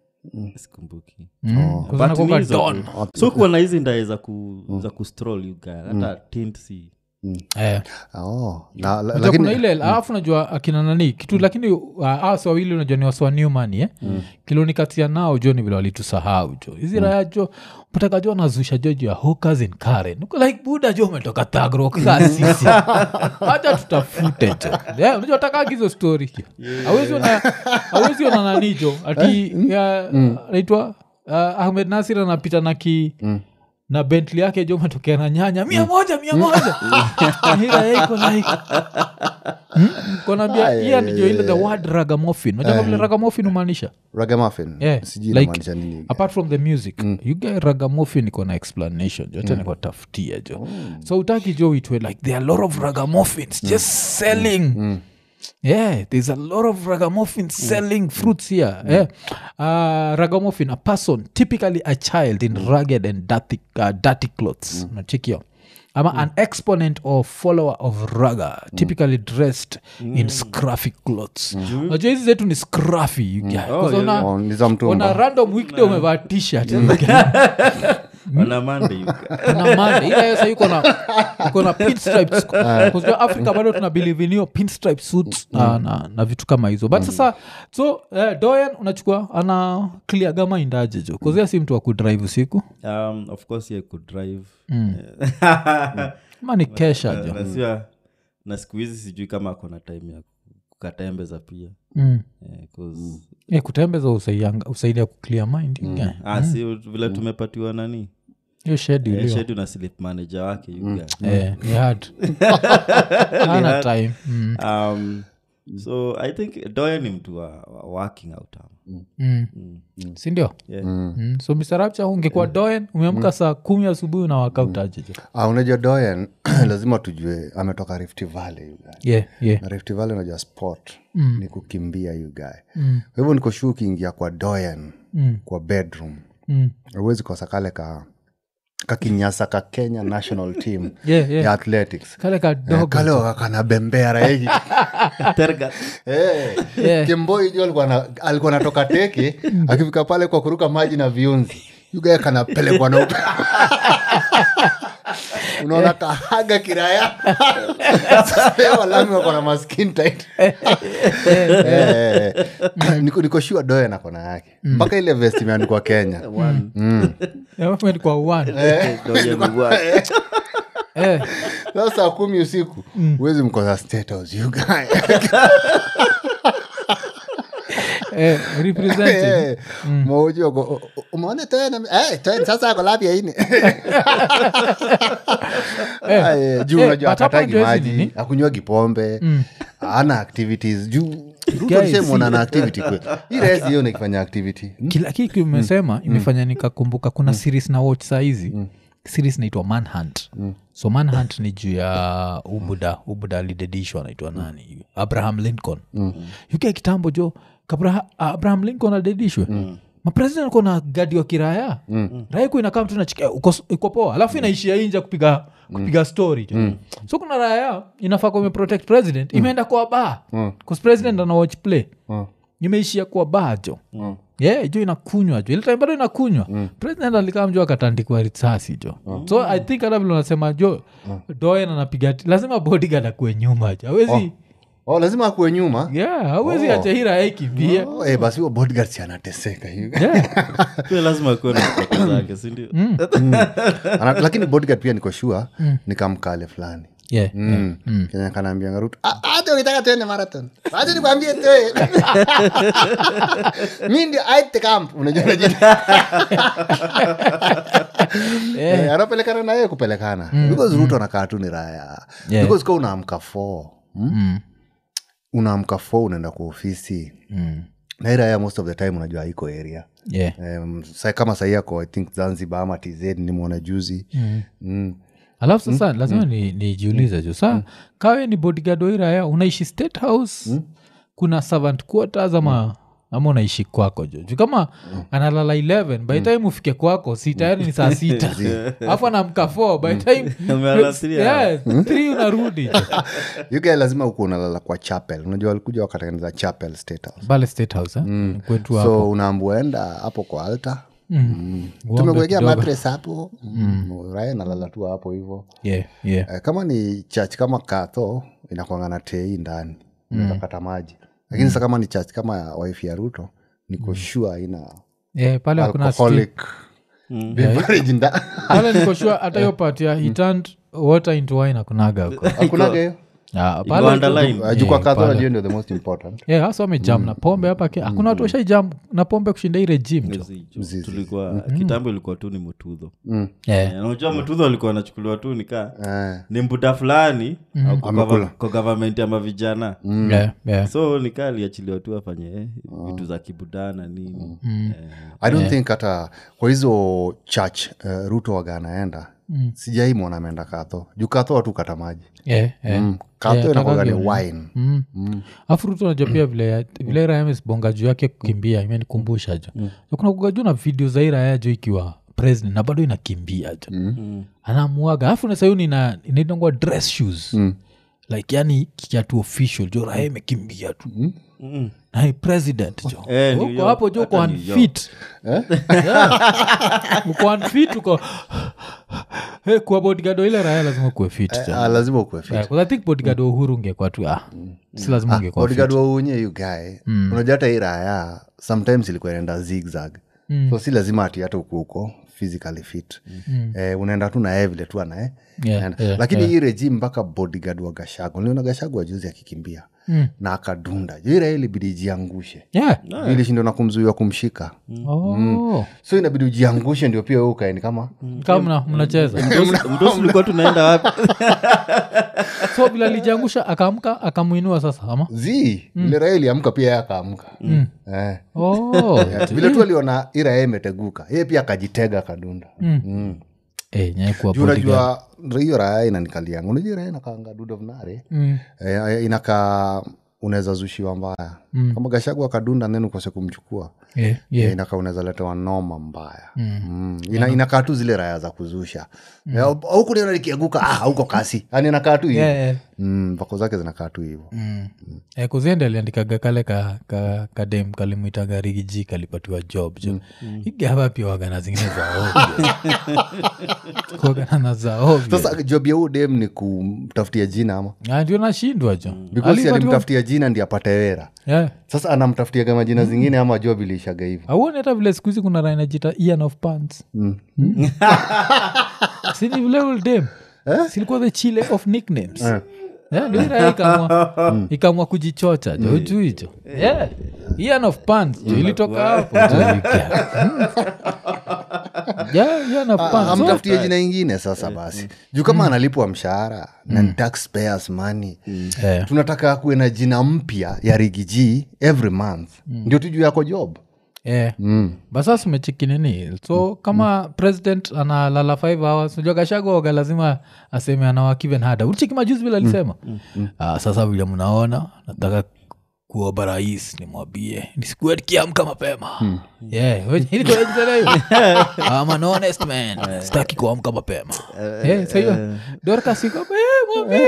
Sikumbuki. Mm. But Kuzana ni kwa hizo Don. tu. So kuwa na hizi ndae za ku za kustroll you guy hata tint si Eh. Oh, na- la- Unajua lakini- kuna ile alafu najua akina nani kitu lakini uh, awasi wawili unajua ni wasiwa newman eh? kilonikatia nao jo ni vile walitusahau jo hizi raya jo mpataka jo anazusha jo juu ya hookers in Karen uko like buda jo umetoka thagro kaa sisi haja tutafute jo yeah, unajua takagi hizo story awezi ona awezi ona nani jo ati ya naitwa uh, Ahmed Nasir anapita na ki na Bentley yake jo matokea na nyanya mia moja mia moja hira yako like hmm? Kona bia hiya ndio ile the word ragamuffin unajua vile ragamuffin humaanisha ragamuffin yeah. sijui like, maanisha nini apart from the music mm. you get ragamuffin iko na explanation jo tena kwa tafutia jo mm. so utaki jo itwe like there are a lot of ragamuffins mm. just selling mm. yeah there's a lot of ragamuffins mm. selling fruits here mm. yeah. uh, ragamuffin a person typically a child in mm. rugged and dirty, uh, dirty clothes mm. nachikio ama mm. an exponent or follower of raga mm. typically dressed mm. in scruffy clothes mm. najua hizi zetu ni scruffy mm. yeah, oh, yeah, yeah. oh, ona random weekday umevaa t-shirt on a Monday you na Monday ila yesa yuko na yuko na pinstripes kwa Africa bado tuna believe in hiyo pinstripe suits na, na na vitu kama hizo but sasa so uh, Doyen unachukua ana clear gama indaje jo kwa sababu si mtu wa kudrive usiku um of course he could drive mm. mani kesha jo na, na siku hizi sijui kama akona time ya kukatembeza pia mm. yeah, cause mm. yeah, kutembeza usaidia usaidia ku clear mind mm. yeah. ah mm. si vile tumepatiwa nani hiyo schedule hiyo schedule na sleep manager wake you mm. eh ni hard ana time mm. um so I think Doyen ni mtu wa, wa working out mm. mm. mm. si ndio yeah. mm. mm. so Mister Rapcha ungekuwa mm. Doyen umeamka mm. saa kumi asubuhi na workout aje jo ah unajua Doyen lazima tujue ametoka Rift Valley you guy yeah yeah na Rift Valley unajua sport mm. ni kukimbia you guy mm. kwa hivyo niko sure ukiingia kwa Doyen mm. kwa bedroom mm. uwezi kosa kale ka kakinyasa ka Kenya national team yeah, yeah. ya athletics kale ka dogo kale wakana bembera hiki terga eh yeah. Kemboi jo alikuwa na alikuwa natoka teke akifika pale kwa kuruka maji na viunzi yuga kana pelekwa na unaona kahaga kiraya sasa lami wako na maskin tight eh niko niko sure Doyen na kona yake mpaka ile vest imeandikwa Kenya mm yaani kwa one Doyen ni one eh sasa kumi usiku uwezi mkosa status you guy eh representing mojo umeona tena eh tena sasa ako labia hii eh juu unajua ataki maji akunywa gipombe ana activities juu tunasema na activity kwa hii rezi hiyo nikifanya activity kila kitu umesema imefanya nikakumbuka kuna series na watch saa hizi series inaitwa Manhunt so Manhunt ni juu ya ubuda ubuda alidedishwa anaitwa nani Abraham Lincoln yuko kitambo jo kabla Abraham Lincoln alidedishwe mapresident alikuwa na gadi wa kiraya mm. raia kwa inakaa mtu nachikia uko poa alafu inaishia nje kupiga kupiga mm. story mm. so kuna raia inafaa kwa protect president mm. imeenda kwa bar mm. cause president ana watch play mm. imeishia kwa bar jo mm. yeah jo inakunywa jo ile time bado inakunywa mm. president alikaa mjua akatandikwa risasi jo mm. so I think hata vile unasema jo mm. Doyen anapiga lazima bodyguard akue nyuma jo hawezi oh. Oh lazima akuwe nyuma. Yeah, hawezi oh. acha hira hiki pia. Oh, eh basi huo bodyguard si anateseka hiyo. Yeah. Kwa lazima akuwe na pesa zake, si ndio? Mm. Ana lakini bodyguard pia niko sure mm. nikamkale fulani. Yeah. Mm. yeah. Mm. Kenya kanaambia ngaruto. Ah, hata ukitaka twende marathon. Wacha nikwambie toe. Mimi ndio aite camp, unajua jina. Eh, yeah. Anapelekana na yeye kupelekana. Mm. Because Ruto anakaa tu ni raya. Yeah. Because kwa unaamka four. Mm. mm. unaamka four unaenda kwa ofisi mm. na ira ya most of the time unajua haiko area yeah. um, sai kama sai yako I think Zanzibar ama T Z ni muona juzi mm. mm. alafu sasa mm. lazima mm. ni nijiulize jo saa mm. kawe ni bodyguard wa ira ya unaishi State House mm. kuna servant quarters ama mm. ama unaishi kwako jo kama mm. analala eleven by time ufike kwako si tayari ni saa sita alafu anamka four by time yeah three unarudi you guys lazima uko unalala kwa chapel unajua walikuja wakatengeneza chapel State House Bale State House eh mm. kwetu hapo so unaambuenda hapo kwa altar mm. mm. tumekuwekea mattress hapo mm. Ryan analala tu hapo hivyo yeah yeah uh, kama ni church kama Katho inakuanga na tei ndani unakata mm. maji lakini mm. sasa kama ni church kama wife ya Ruto niko mm. sure ina yeah pale hakuna alcoholic mm. beverage nda pale niko sure hata hiyo part ya he turned water into wine hakunaga huko hakunaga hiyo Ah, Iko pale- underline. Aju kwa Eh, kadhaa pale. ndio ndio the most important. Yeah, hasa wamejam na pombe hapa ke- hakuna watu washai-jam na pombe kushinda hii regime jo. Zi- jo. Zi- zi- tulikuwa kitambo ilikuwa tu ni mutudho Mm. Yeah. Eh, unajua mutudho alikuwa anachukuliwa tu nikaa Eh. ni mbuta fulani au kwa Amekula. gava- kwa government ama vijana Yeah, yeah. so nikaa aliachiliwa tu afanye eh, vitu za kibudana nini eh, I don't think hata kwa hizo church uh, Ruto waga anaenda mm. sijai mwona ameenda katho juu katho watu kata maji Yeah, yeah. mm. katho Yeah, inakuwaga ni takavyo, wine Mm. afu Ruto unajua pia vile vile rayames bonga juu yake kukimbia imenikumbusha jo so kuna kuga juu na video za hii raya jo ikiwa president na bado inakimbia jo mm. anamuaga afu na sayuni ina inaitangwa dress shoes mm. like yani kiatu official jo raya imekimbia tu mm. mm. na ni president jo Eh, New uko York, hapo jo hata uko New York. unfit Yeah. uko unfit uko hey, kuwa bodyguard wa ile raya lazima kuwe fit jo ah, lazima ukuwe fit. Yeah, 'cause I think bodyguard wa Uhuru ungekuwa tu ah, si lazima ungekuwa fit. bodyguard wa unye you guy mm. unajua hata hii raya sometimes ilikuwa inaenda zigzag mm. so si lazima ati hata uko huko physically fit mm. eh, unaenda tu naye vile tu anae Yeah, yeah, lakini yeah. hii regime mpaka bodyguard wa Gashago niliona Gashago wa juzi akikimbia Mm. na akadunda juu ira ilibidi ijiangushe Yeah. ilishindo na kumzuiwa kumshika Oh. so inabidi ujiangushe ndio pia wewe ukaeni kama Kama mna- mnacheza mdosi ulikuwa tunaenda wapi so bila lijiangusha akaamka akamwinua sasa ama zi ile raha iliamka pia yeye akaamka eh. oh. Yeah, vile tu aliona ira yeye imeteguka yeye pia akajitega akadunda mm. Eh, nyaye kuwa juu bodyguard. unajua hiyo raya inanikalianga unajua raya inakaanga dude of nare Mm. eh, inakaa unaweza zushiwa mbaya mm. kama Gashagu akadunda then ukose kumchukua Yeah, yeah. yeah. inaka unaweza letewa noma mbaya mm. Mm. Ina, inakaa tu zile raya za kuzusha mm. huku niona likiaguka ah, huko kasi yani inakaa tu hivo Yeah, yeah. mm, vako zake zinakaa tu hivo Mm. Eh, kuziende aliandikaga kale ka, ka, kadem kalimwitaga rigiji kalipatiwa job jo mm. igava pia wagana zingine za ovyo kuwagana za ovyo sasa job ya huu dem ni kumtafutia jina ama Ah, ndio nashindwa jo because Alipatiwa- alimtafutia jina ndi apate wera Yeah. sasa anamtafutia kama jina zingine ama job iliishaga hivo auone hata vile siku hizi kuna rainajita ian of pants mm. sini vile uldem silikuwa the chile of nicknames Yeah, ndio ira ikamwa ikamwa kujichocha jo ujui jo yeah. Ian of pants jo ilitoka hapo jo ika. Yeah, Ian of pants. So, amtafutie jina ingine sasa basi juu kama analipwa mshahara na ni taxpayers money eh, tunataka kuwe na jina mpya ya rigiji every month ndio tujuu yako job eh. mm. basas umecheki nini so kama president analala five hours unajua Gachagua waga lazima aseme anawa kiven hada ucheki majuzi vile alisema ah, sasa vile mnaona nataka kuomba rais nimwambie nisikuwe nikiamka mapema yeah wewe hili kwa hiyo I'm an honest man sitaki kuamka mapema eh sasa hiyo Dorcas iko eh mwambie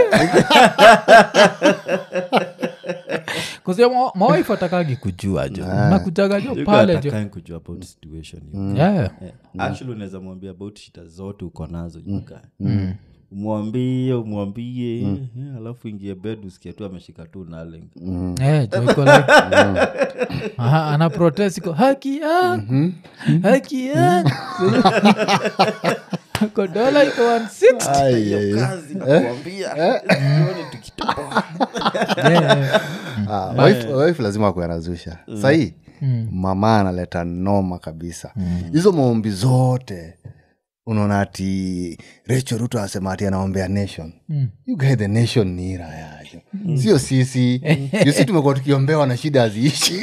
kwa sababu mawaifu atakagi kujua jo nakujaga jo You pale guys jo can't kujua about situation you yeah Eh, actually unaweza mwambia about shida zote uko nazo yuka umwambie umwambie eh, alafu ingie bed usikie tu ameshika tu naleng Eh, jo iko like aha, ana protest iko haki yangu haki yangu ko dola iko one hundred sixty Ai, ai, ai. kazi nakwambia tuone tukitoa Yeah, yeah. Ah, wife- wife lazima kuwa nazusha sahii mama analeta noma kabisa hizo maombi zote unaona ati Rachel Ruto asema ati anaombea nation you guys the nation ni ira yajo sio sisi yusi tumekuwa tukiombewa na shida haziishi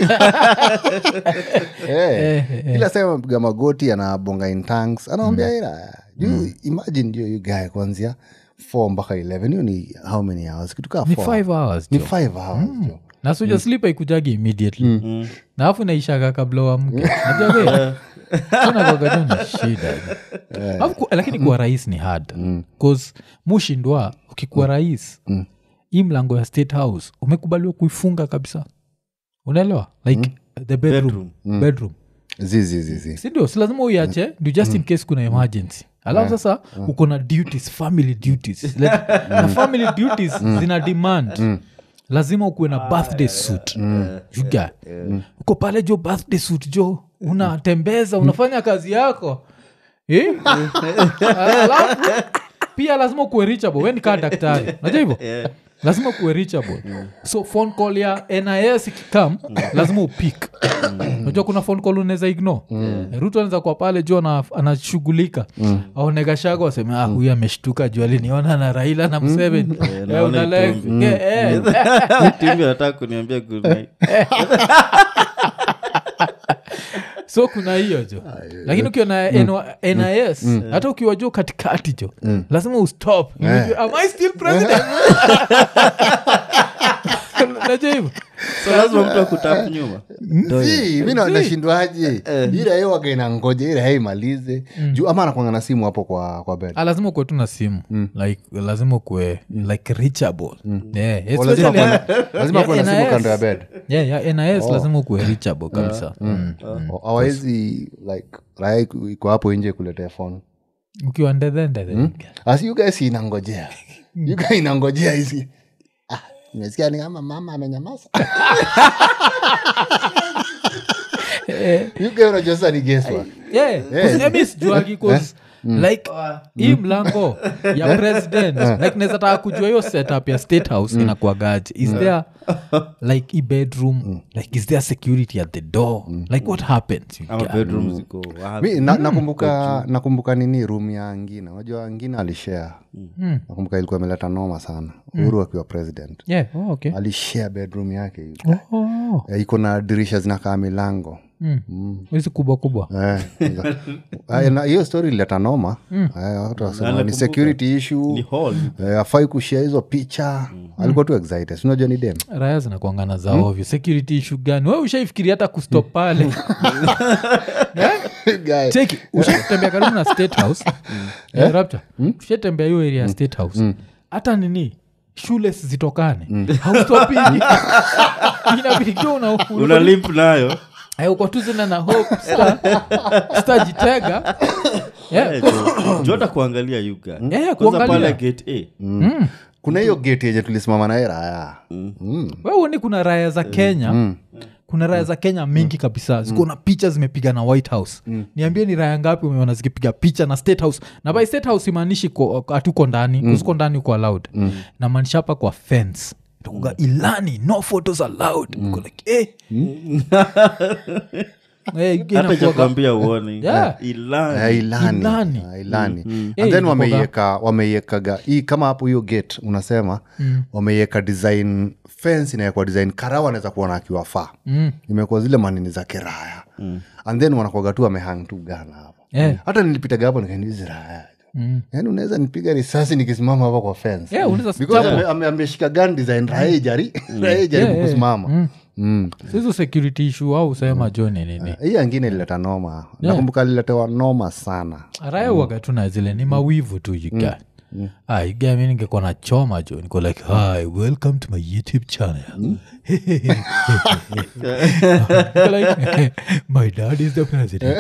Eh, kila sema piga magoti anabonga in tanks anaombea ira juu imagine ndio you guy kuanzia four mpaka eleven hiyo ni how many hours kitu kaa ni four. five hours ni jo five hours jo na suja sleep haikujagi immediately na afu naishaga kabla wa mke najuaga unakogajoni shida Alafu ku- lakini kuwa rais ni hard bcause mushindwa ukikuwa rais hii mlango ya state house umekubaliwa kuifunga kabisa unaelewa like the bedroom bedroom zizi zizi sindio si lazima uiache ndio just in case kuna emergency alafu sasa uko na duties family duties like, na family duties zina demand lazima ukuwe na birthday suit juga uko pale jo birthday suit jo unatembeza unafanya kazi yako eh? Alafu pia lazima ukuwe reachable we ni kaa daktari unajua hivyo lazima kuwe reachable so phone call ya N I S ikikam lazima upik unajua kuna phone call unaweza ignore Ruto anaweza kwa pale juu ana- anashughulika au negashago aseme ah huyu ameshtuka juu aliniona na Raila na Museveni Eh, naona unale- itumbi. eh, eh. Timbi anataka kuniambia good night. So kuna hiyo jo lakini ukiwa na N I S hata ukiwa jo katikati jo lazima ustop Unajua, am I still president unajua hivyo So lazima mtu akutapu nyuma. Si, mi na- nashindwaje ila yeye wagaina ngoja ila yeye imalize juu ama anakwanga na simu hapo kwa kwa bed Ah, lazima ukuwe tu na simu like lazima ukuwe like reachable yeah, O lazima especially- kuwe na- lazima Yeah, kuwe na simu N I S. kando ya bed yeah, yeah, N I S lazima ukuwe reachable kabisa Mm. O- hawawezi like raya iko- iko hapo nje kuletea phone ukiwa ndethe ndethe asi you guys inangojea you guys inangojea hizi ah nimesikia ni kama mama amenyamaza you guys unajua sasa ni guesswork yeah, yeah. Sijuagi cause like hii mlango ya president like naweza taka kujua hiyo setup ya state house inakuagaje is there like hii bedroom like is there security at the door like what happens you Ama get- bedroom ziko wapi? mi na, nakumbuka nakumbuka nini room ya ngina unajua ngina alishare nakumbuka ilikuwa imeleta noma sana Uhuru akiwa president yeah oh, okay alishare bedroom yake hiyo oh Eh, iko na dirisha zinakaa milango hizi kubwa kubwa Eh, ah, na hiyo story ilileta noma Eh, watu wasema ni nakumbuka. security Ni issue hall. Eh, afai kushare hizo picha alikuwa tu excited Si unajua ni dem raya zinakuangana za ovyo security issue gani we ushaifikiria hata kustop pale Guy. cheki ushatembea karibu na state house yeah, Rapture ushatembea hiyo area ya state house hata nini shule zitokane haustopingi inabidi kidogo una Una limp nayo. Eh, uko tu zina na hope star star jitega yeah, Eh, jo- jo hata kuangalia you guy. Yeah, Kwanza kuangalia. pale gate A. kuna hiyo gate yenye tulisimama naye raya Mm. wewe uone kuna raya za Kenya kuna raya za Kenya mingi kabisa ziko na picha zimepiga na White House niambie ni raya ngapi umeona zikipiga picha na State House na by State House imaanishi ko- hatuko ndani kusiko ndani uko allowed na maanisha hapa kwa fence itakuga ilani no photos allowed uko like eh eh you Hata get jakwambia uone. Yeah. Ilani. Eh, ilani Ilani. Ah, ilani Eh, and then ilikuwa- wameieka wameiekaga hii kama hapo hiyo gate unasema wameieka design fence inawekwa design karawa anaweza kuona akiwafaa Mm. imekuwa zile manini za kiraya and then wanakwaga tu wamehang tu gana hapo Eh. hata nilipitaga hapo nikaendizi raya yaani unaweza nipiga risasi nikisimama hapo kwa fence Yeah, unaweza because stop. ame- ame- ameshika gun design raya jari raya jaribu Yeah, yeah. kusimama Mm. So hizo security issue au usema joni nini hii angine ilileta noma nakumbuka aliletewa noma sana raya uwaga tu na zile ni mawivu tu yuga ah yuga mi ningekuwa na choma jo niko like hi welcome to my YouTube channel Niko like, my dad is the president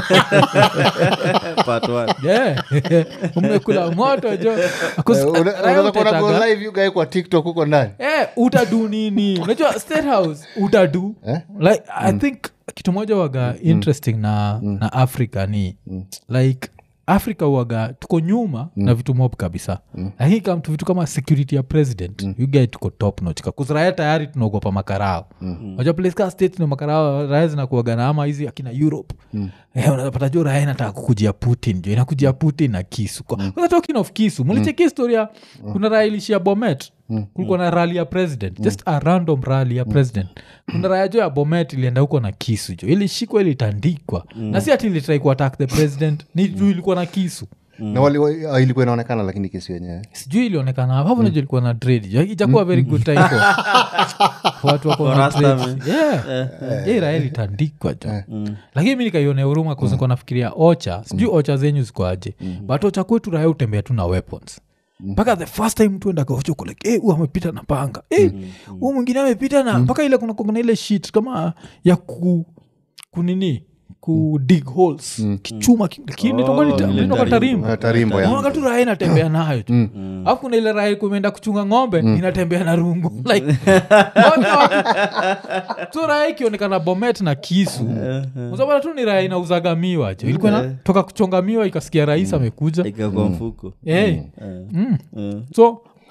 Part one. yeah umekula moto jo Because Eh, una- raya unaweza kuona utataga- go live you guy kwa tiktok huko ndani eh utadu nini unajua state house utadu like I think kitu moja waga interesting na na Africa ni like Africa waga tuko nyuma na vitu mob kabisa lakini kama tu vitu kama security ya president you get tuko top notch kuziraya tayari tunaogopa makarao unajua place ka state na makarao raya zinakuwaga na ama hizi akina Europe eh unapata jo raya inataka kukujia Putin jo inakujia Putin na kisu kwa mm. talking of kisu mulicheki historia kuna raya ilishia Bomet kulikuwa na rally ya president just a random rally ya president kuna raya jo ya Bomet ilienda huko na kisu jo ilishikwa ilitandikwa na si ati ilitrai kuattack the president ni juu ilikuwa na kisu na wali, wa- ilikuwa inaonekana lakini kesi wenyewe sijui ilionekana hapo hapo najua ilikuwa na dread Jo, ijakuwa very good time for for watu wako na Rasta dread man. yeah yeah raha ilitandikwa jo lakini mi nikaione huruma kuzi nikuwa nafikiria ocha sijui ocha zenyu ziko aje but ocha kwetu raha utembea tu na weapons mpaka the first time mtu enda kaocha uko like eh huyu amepita na panga eh huyu mwingine amepita na mpaka ile kuna kuna ile shit kama ya ku kunini ku dig holes kichuma kinitoka tarimbo Eh, tarimbo ya naona tu raha inatembea nayo tu alafu kuna ile raha kumeenda kuchunga ng'ombe inatembea na rungu like wote watu- so raha ikionekana Bomet na kisu usabana tu ni raha inauzagamiwa miwa jo ilikuwa inatoka kuchonga miwa ikasikia rais amekuja Ikakuwa mfuko. Eh. Eh. Mm. Eh. so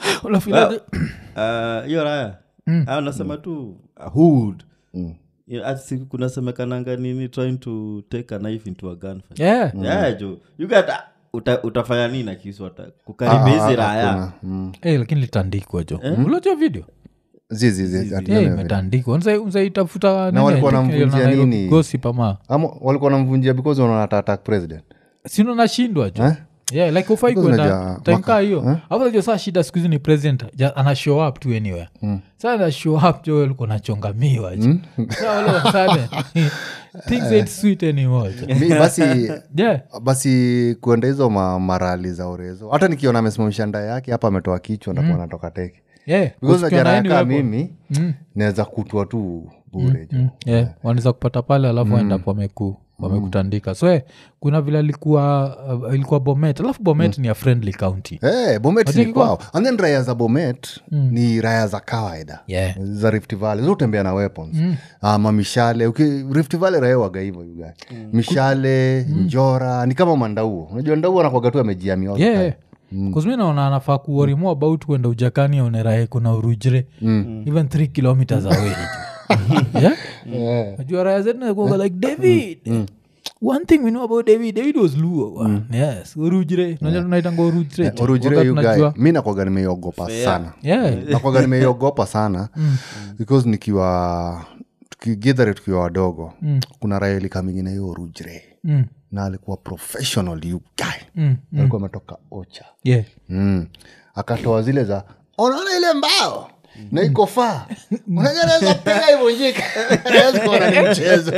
Unafeel Well, uh, hiyo raya ah, unasema tu a hood You- ati siku kunasemekananga nini trying to take a knife into a gunfight. yeah. Yeah, jo you got uta, utafanya nini na kisu hata kukaribia hizi raya Eh, lakini litandikwa jo uloja video zizi zizi Eh, imetandikwa unzaitafuta Na walikuwa wanamvunjia nini? gossip ama ama walikuwa wanamvunjia because wanaona attack president sino nashindwa jo Eh? yeah, like ufai Because kwenda unaja- tanka maka- hiyo hapo najua saa shida siku hizi ni president ja- ana show up tu anywhere saa ana show up jo ulikuwa nachongamiwa jo saa all of a sudden things ain't sweet anymore jo. Mi- basi yeah basi kuenda hizo ma, marali za urezo hata nikiona amesimamisha ndaa yake hapa ametoa kichwa ndakuwa natoka teke yeah because kusikia na najara yakaa anywhere mimi naweza kutwa tu bure jo. Mm, yeah, wanaweza kupata pale alafu enda wameku wamekutandika so eh, kuna vile alikuwa uh, ilikuwa Bomet alafu Bomet ni a friendly county Eh, Bomet Wajiki ni kwa- kwao and then raya za Bomet ni raya za kawaida Yeah. za Rift Valley zotembea na weapons Ah, mamishale uki, Rift Valley raya waga hivyo you guys. mishale njora ni kama mandauo unajua ndauo anakwaga tu amejiamia all the yeah time. kuzmi naona anafaa kuwori more about kuenda ujakani aonerae kuna urujre even three kilometers away yeah? najua raya zetu nakuwaga like david one thing we know about david david was luo yes urujre najua tunaitanga urujre Orujire Wakati you guy tunajua- mi nakwaga nimeiogopa sana yeah nakwaga nimeiogopa sana because nikiwa tukigidhare tukiwa wadogo kuna raya ilikamingine hiyo orujire mm. na alikuwa professional you guy Mm. alikuwa ametoka ocha yeah mm. akatoa zile za unaona ile mbao na iko faa unajua pega ivunjika naweza kuona ni mchezo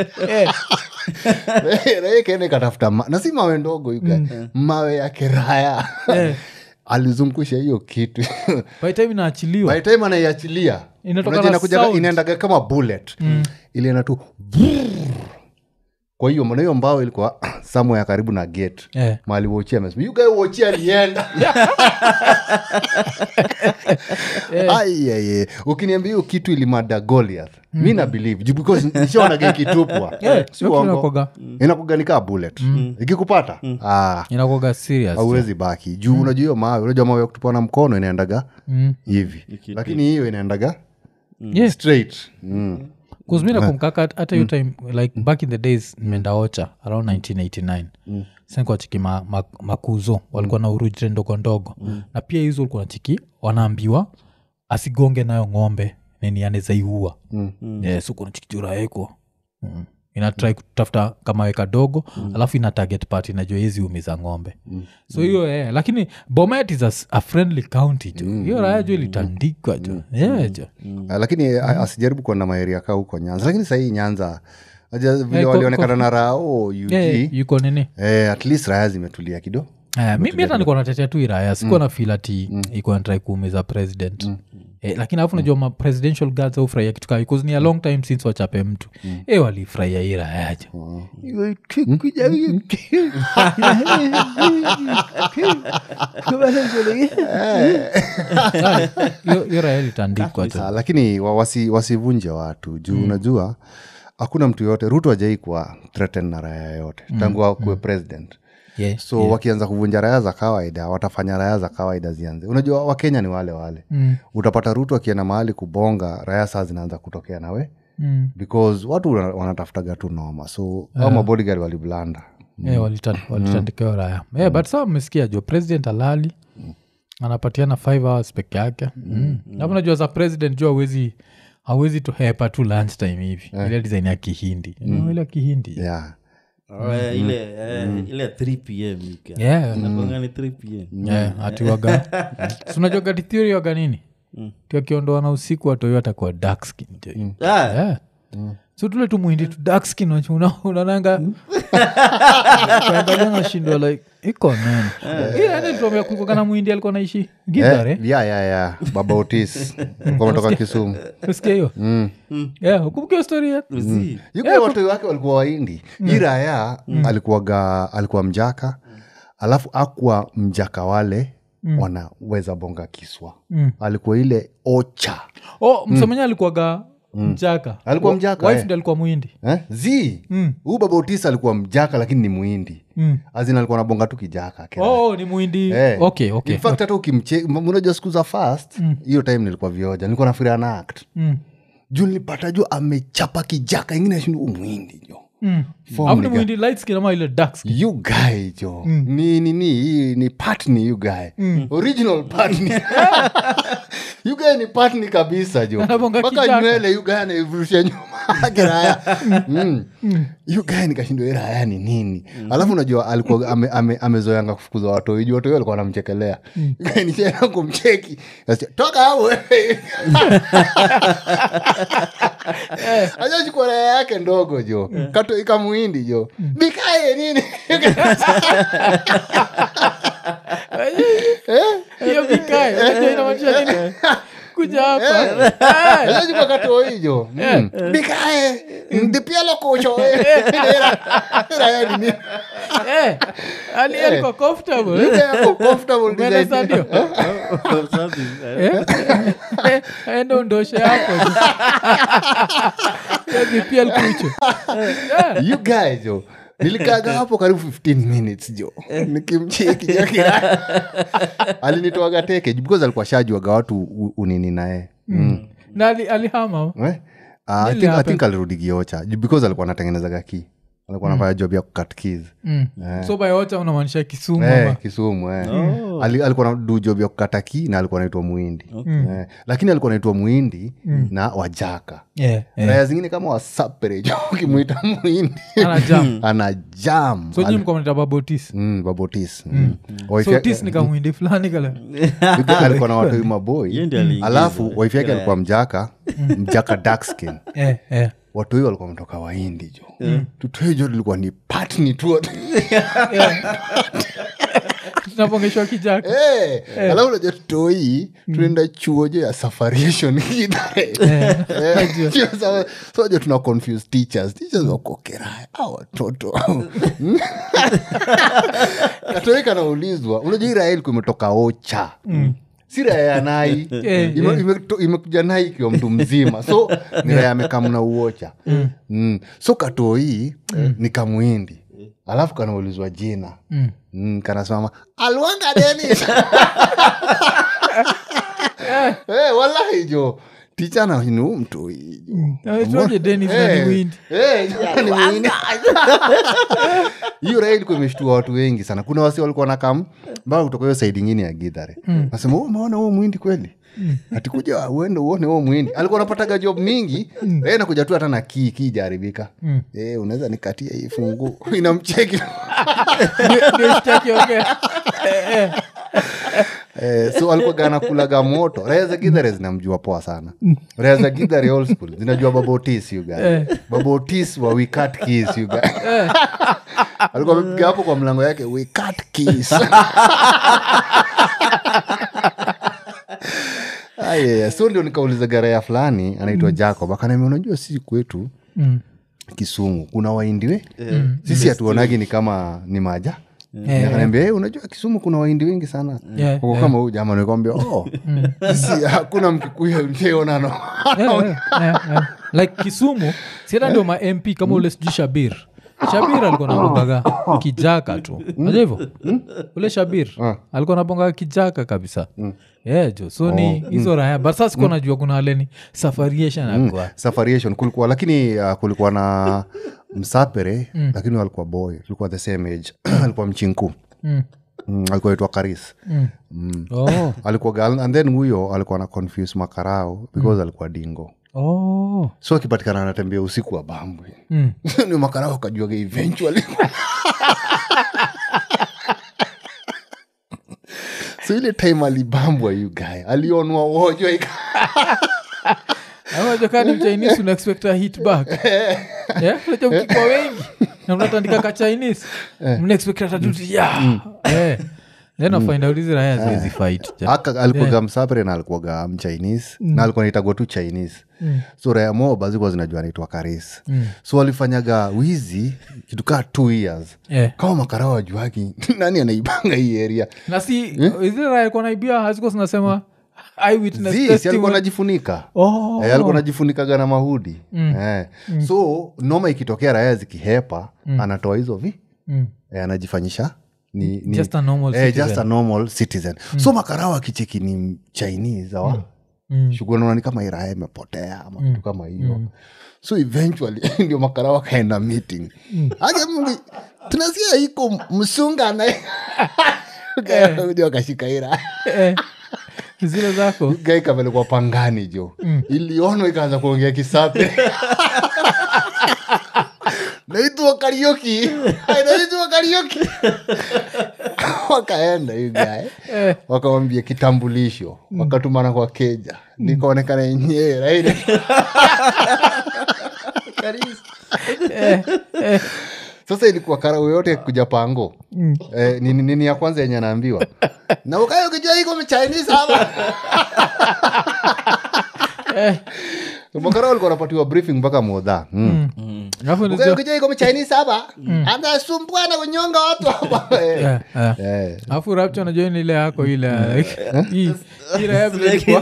raia kaenda ikatafuta ma- na si mawe ndogo yuka mawe ya kiraya alizungusha hiyo kitu by the time inaachiliwa by the time anaiachilia Inatoka unajua na inakujaga- sound. inaendaga kama bullet ilienda tu kwa hiyo maana hiyo mbao ilikuwa somewhere ya karibu na gate Yeah. mahali wochia amesema you guy wochia alienda aiyaye ukiniambia hiyo kitu ilimada Goliath mi na believe juu because nishaonaga ikitupwa Yeah, si yote uongo. inakuwaga. inakuwaga ni kaa bullet ikikupata ah, inakuwaga serious hauwezi baki juu unajua hiyo mawe unajua mawe ya kutupwa na mkono inaendaga hivi lakini hiyo inaendaga yeah straight mm. kuzmina kumkaka hata hiyo time like back in the days nimeenda ocha around nineteen eighty-nine mm. senko chiki ma, ma, makuzo walikuwa na urujire ndogo ndogo na pia hizo walikuwa na chiki wanaambiwa asigonge nayo ng'ombe nini anezaiua mm. yes, uko na chiki jura eko mm. inatrai kutafuta kama weka dogo mm. alafu ina target part inajua hizi umiza ng'ombe mm. so hiyo eh, lakini Bomet is a, a friendly county jo hiyo mm. raya jo ilitandikwa jo mm. yeah jo Ah, lakini mm. asijaribu kuenda maeria kaa huko Nyanza lakini sahii Nyanza aja vile Eh, ko- walionekana ko- na rao U G yeah, yuko nini eh, at least raya zimetulia kidogo Eh, mi mi hata nikuwa natetea tu iraya sikuwa na feel ati ikuwa natrai kuumiza president eh, lakini alafu najua ma presidential guards aufurahia kitu kaa because ni a long time since wachape mtu eh, walifurahia irayaja hiyo raya litandikwa tu Ah, lakini wa- wasi, wasivunje watu juu unajua hakuna mtu yote Ruto ajai kuwa threaten na raya yote tangu akuwe president yeah. so wakianza kuvunja raya za kawaida watafanya raya za kawaida zianze unajua wakenya ni wale wale Mm. utapata Ruto akienda mahali kubonga raya saa zinaanza kutokea nawe Mm. because watu wana- wanatafutaga tu noma so au mabodigari waliblanda Eh, walitan- walitandika raya Eh, but saa mmesikia jo president alali anapatiana five hours peke yake mm. Alafu najua za president jo awezi awezi tuhepa tu lunch time hivi ile design ya kihindi mm. ile ya kihindi yeah. Oh, eh, ile eh, ile three p m ika. yeah. Inakuanga ni three p m yeah. atiwaga sunajua gati theory waga nini tiakiondoa na usiku watoyo atakuwa dark skin jo Ah, yeah. so tule tu muhindi tu dark skin wachi una- unaonanga kuangalia nashindwa like iko nani ianituambia kuikokana muhindi alikuwa naishi gidhare Eh, yeah, yeah, yeah. baba Otis alikuwa ametoka Kisumu usikia hiyo yeah ukumbukia story ya zi. yuko watu wake walikuwa waindi hii raya alikuwaga alikuwa mjaka alafu akuwa mjaka wale wanaweza bonga kiswa alikuwa ile ocha oh msemenya alikuwaga mjaka Alikuwa mjaka, wife eh. ndiye alikuwa muhindi eh? zi Mm. huyu baba Otis alikuwa mjaka lakini ni muhindi Mm. azin alikuwa nabonga tu kijaka kila oh ni muhindi Eh. okay okay in fact hata ukimche unajua siku za first hiyo time nilikuwa vioja nilikuwa nafikiria na act mm. juu nilipata juu amechapa kijaka ingine shindu umuhindi jo mm. Form Hapo ni ni muhindi light skin ama ile dark skin you guy jo ni ni ni hii ni partner you guy original partner you guy ni partner kabisa jo Anabonga mpaka kijaka. nywele you guy anaivurusha nyuma kiraya mm. you guy nikashindwa ira haya ni nini alafu unajua alikuwa ame, ame, amezoeanga kufukuza watu hiyo watu walikuwa wanamchekelea you guy ni tena kumcheki Kasi, toka hapo wewe acha chukua raya yake ndogo jo kato ikamuhindi jo bikae nini hiyo bikae unajua inamaanisha nini kuja hapa acha chukua kato hiyo bikae ndipialo kocho raya ni nini eh ali alikuwa comfortable you guy are comfortable Umeeleza design ndio eh endo ndoshe hapo hivi pia alikucho you guys jo nilikaga hapo karibu fifteen minutes jo nikimcheki yake alinitoaga teke because alikuwa shajuaga watu u- unini naye mm. na ali alihama eh? uh, I, think, I think alirudi Giocha because alikuwa anatengenezaga key alikuwa anafanya job ya kucut keys mm. so by water unamaanisha Kisumu Eh, ama Kisumu eh. Ali, alikuwa nadu job ya kukata ki na alikuwa naitwa muhindi eh, lakini alikuwa naitwa muhindi na wajaka yeah, yeah. raya zingine kama wasapere ukimwita muhindi ana jam ana jam so nyinyi mko mnaita babotis mm, babotis mm. so tis nikamwindi fulani kale Yuga alikuwa na watu maboi Yeye ndiye aliingiza. alafu wife yake alikuwa mjaka mjaka dark skin eh eh watu hiyo walikuwa mtoka wahindi jo tutoe jo tulikuwa ni patni tu tunapongeshwa kijaka Eh, alafu unajua tutoi tunaenda chuo jo ya safaration sojo tuna confuse teachers teachers wakokeraya a watoto katoi kanaulizwa unajua hii raha ilikuwa imetoka ocha si raya ya nai Eh, Ime- imeto- imekuja nai ikiwa mtu mzima so ni raya amekamna uocha mm. so katoi ni kamuhindi alafu kanaulizwa jina Mm. mm, kanasimama alwanga denis Eh, wallahi jo ticha nanu mtu aitwaje Dennis na ni windi hiyo raha ilikuwa imeshtua watu wengi sana kuna wasi walikuwa nakam mpaka kutoka hiyo saidi ingine ya Githare nasema "Oh, umeona huo mwindi kweli atikuja uende uone huo mwindi alikuwa anapataga job mingi raha nakuja tu hata na kii kii jaribika eh unaweza nikatia hii fungu inamcheki ndio sitakiongea eh eh Eh, so alikuwa gana kulaga moto raya za Githare zinamjua poa sana raya za Githare old school zinajua babotis you guys babotis wa we cut keys you guys alikuwa amepiga hapo kwa mlango yake we cut keys Aye, so ndio nikauliza garaya fulani anaitwa Jacob akaniambia unajua sisi kwetu Mm. Kisumu kuna wahindi we sisi hatuonagi ni kama ni maja Eh, akaniambia hey, unajua Kisumu kuna wahindi wengi sana Yeah, uko kama huyu jamaa nikwambia oh sisi hakuna mkikuyu mcheona no yeah, yeah, yeah, yeah. like Kisumu sieta ndio ma M P kama ule sijui Shabir Shabir alikuwa nabongaga kijaka tu unajua hivyo ule Shabir alikuwa nabongaga kijaka kabisa yeah jo so ni hizo raya but sasa sikuwa najua kuna aleni safariation alikuwa safariation kulikuwa lakini uh, kulikuwa na msapere lakini walikuwa boy tulikuwa the same age alikuwa mchinku Mm. mm, alikuwa aitwa Karis Mm. mm. oh alikuwa girl and then huyo alikuwa na confuse makarao because alikuwa dingo oh so akipatikana anatembea usiku wa bambwe mm. ni makarao kajuaga eventually so ile time alibambwa you guy alionwa wojo awajokani mchinese unaexpect a hit back yeah unajua mkikwa wengi na mnatandika ka Chinese mnaexpect atatuti yeah eh then I find out hizi raya ziwezi fight ja. aka alikuwaga msapere na alikuwaga mchinese na alikuwa naitagwa tu Chinese so raya moba zilikuwa zinajua naitwa Karis so walifanyaga wizi kitu kaa two years Eh. kama makarao wajuagi nani anaibanga hii area na si hizi raya kwa naibia haziko zinasema eyewitness Zii, si testimony. alikuwa anajifunika. Oh. Eh, alikuwa anajifunikaga na mahudi. Mm. Eh. Mm. So noma ikitokea raya zikihepa mm. anatoa hizo vi mm. eh, anajifanyisha ni, ni just a normal eh, citizen. just a normal citizen. Mm. So makarao akicheki ni Chinese awa mm. mm. shughuli naona ni kama iraya imepotea ama kitu mm. kama hiyo mm. so eventually ndio makarao kaenda meeting mm. aje mungi tunasikia iko msunga na ndio akashika ira zile zako gai kama kwa pangani jo mm. iliono ikaanza kuongea Kisape naitwa karaoke naitwa karaoke wakaenda hiyo guy wakamwambia kitambulisho wakatumana kwa keja nikaonekana yenyewe right sasa ilikuwa karao yote kuja pango mm. eh, nini, nini ya kwanza yenye anaambiwa na ukayo kijua hiko Chinese hapa eh makarao walikuwa wanapatiwa briefing mpaka modha mm. mm. ukayo kijua hiko Chinese hapa mm. anasumbua na kunyonga watu hapa yeah, yeah. yeah. Afu rapture anajua ni ile yako ile like hii ile ya blake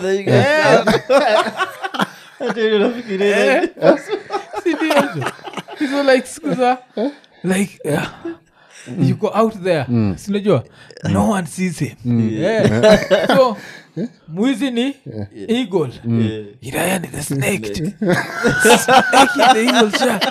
ndio nafikiria si ndio hizo like skuza like yeah. you go out there mm. sinajua no one sees him mm. yeah. so mwizi ni yeah. eagle mm. iraya ni the snake snake in the eagle shot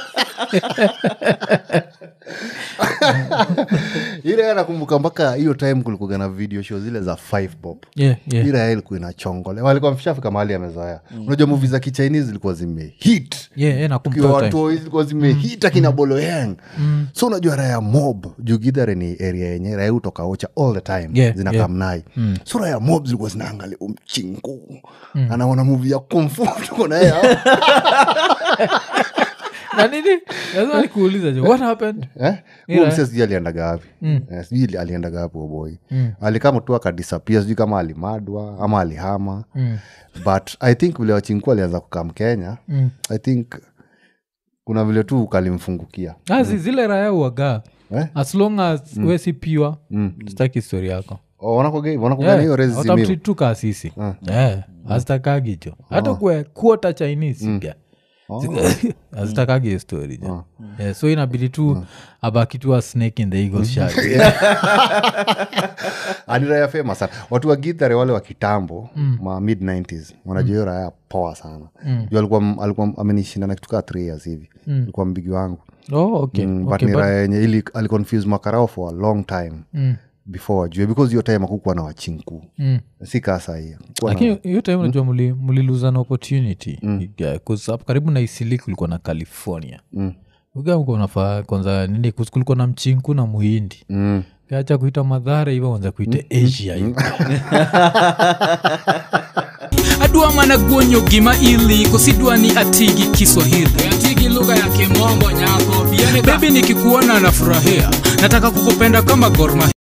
ile anakumbuka mpaka hiyo time kulikuwa na video show zile za five pop yeah, yeah. ile ilikuwa inachongole walikuwa mshafika mahali amezoea mm. unajua movie za Chinese zilikuwa zime hit yeah yeah nakumbuka watu zilikuwa zime mm. hit akina mm. Boloyang mm. so unajua raya mob Jugidare ni area yenye raya utoka Ocha all the time yeah, zinakamnai yeah. mm. so raya mob zilikuwa zinaangalia umchingu mm. anaona movie ya kung fu tuko na yeye na nini lazima nikuulize je what happened eh huyo msee sijui aliendaga wapi mm. eh, sijui aliendaga wapi boy mm. alikama tu akadisappear sijui kama alimadwa ama alihama mm. but I think vile wachinku alianza kukam Kenya mm. I think kuna vile tu kalimfungukia azi mm. zile raya uaga eh? As long as mm. we si pure mm. sitaki historia yako oh wanakogei wanakogani hiyo rezi mimi utamtrituka sisi eh yeah. Asitakagi jo hata kwa quarter Chinese mm. azitakagi story jo yeah, so inabidi tu oh. abaki tu a snake in the eagle shot anira famous sana watu wa Githare wale wa kitambo mm. ma mid nineties wanajua hiyo raya power sana mm. yeye alikuwa alikuwa amenishinda na kitu kama three years hivi mm. alikuwa mbigi wangu oh okay mm, but okay, ni raya yenye ili aliconfuse makarao for a long time mm. before ajue because hiyo time hakukuwa na wachinku mm. si kasa hiyo lakini hiyo time unajua mli mliluza na opportunity mm. because hapo karibu na Isili kulikuwa na California mm. ugawa unafaa kwanza nini kulikuwa na mchinku na muhindi mm. kiacha kuita Madhara hivyo wanza kuita mm. Asia hiyo adua mana guonyo gima ili kusidua ni atigi Kiswahili atigi lugha ya Kimombo nyako baby nikikuona nafurahia nataka kukupenda kama Gor Mahia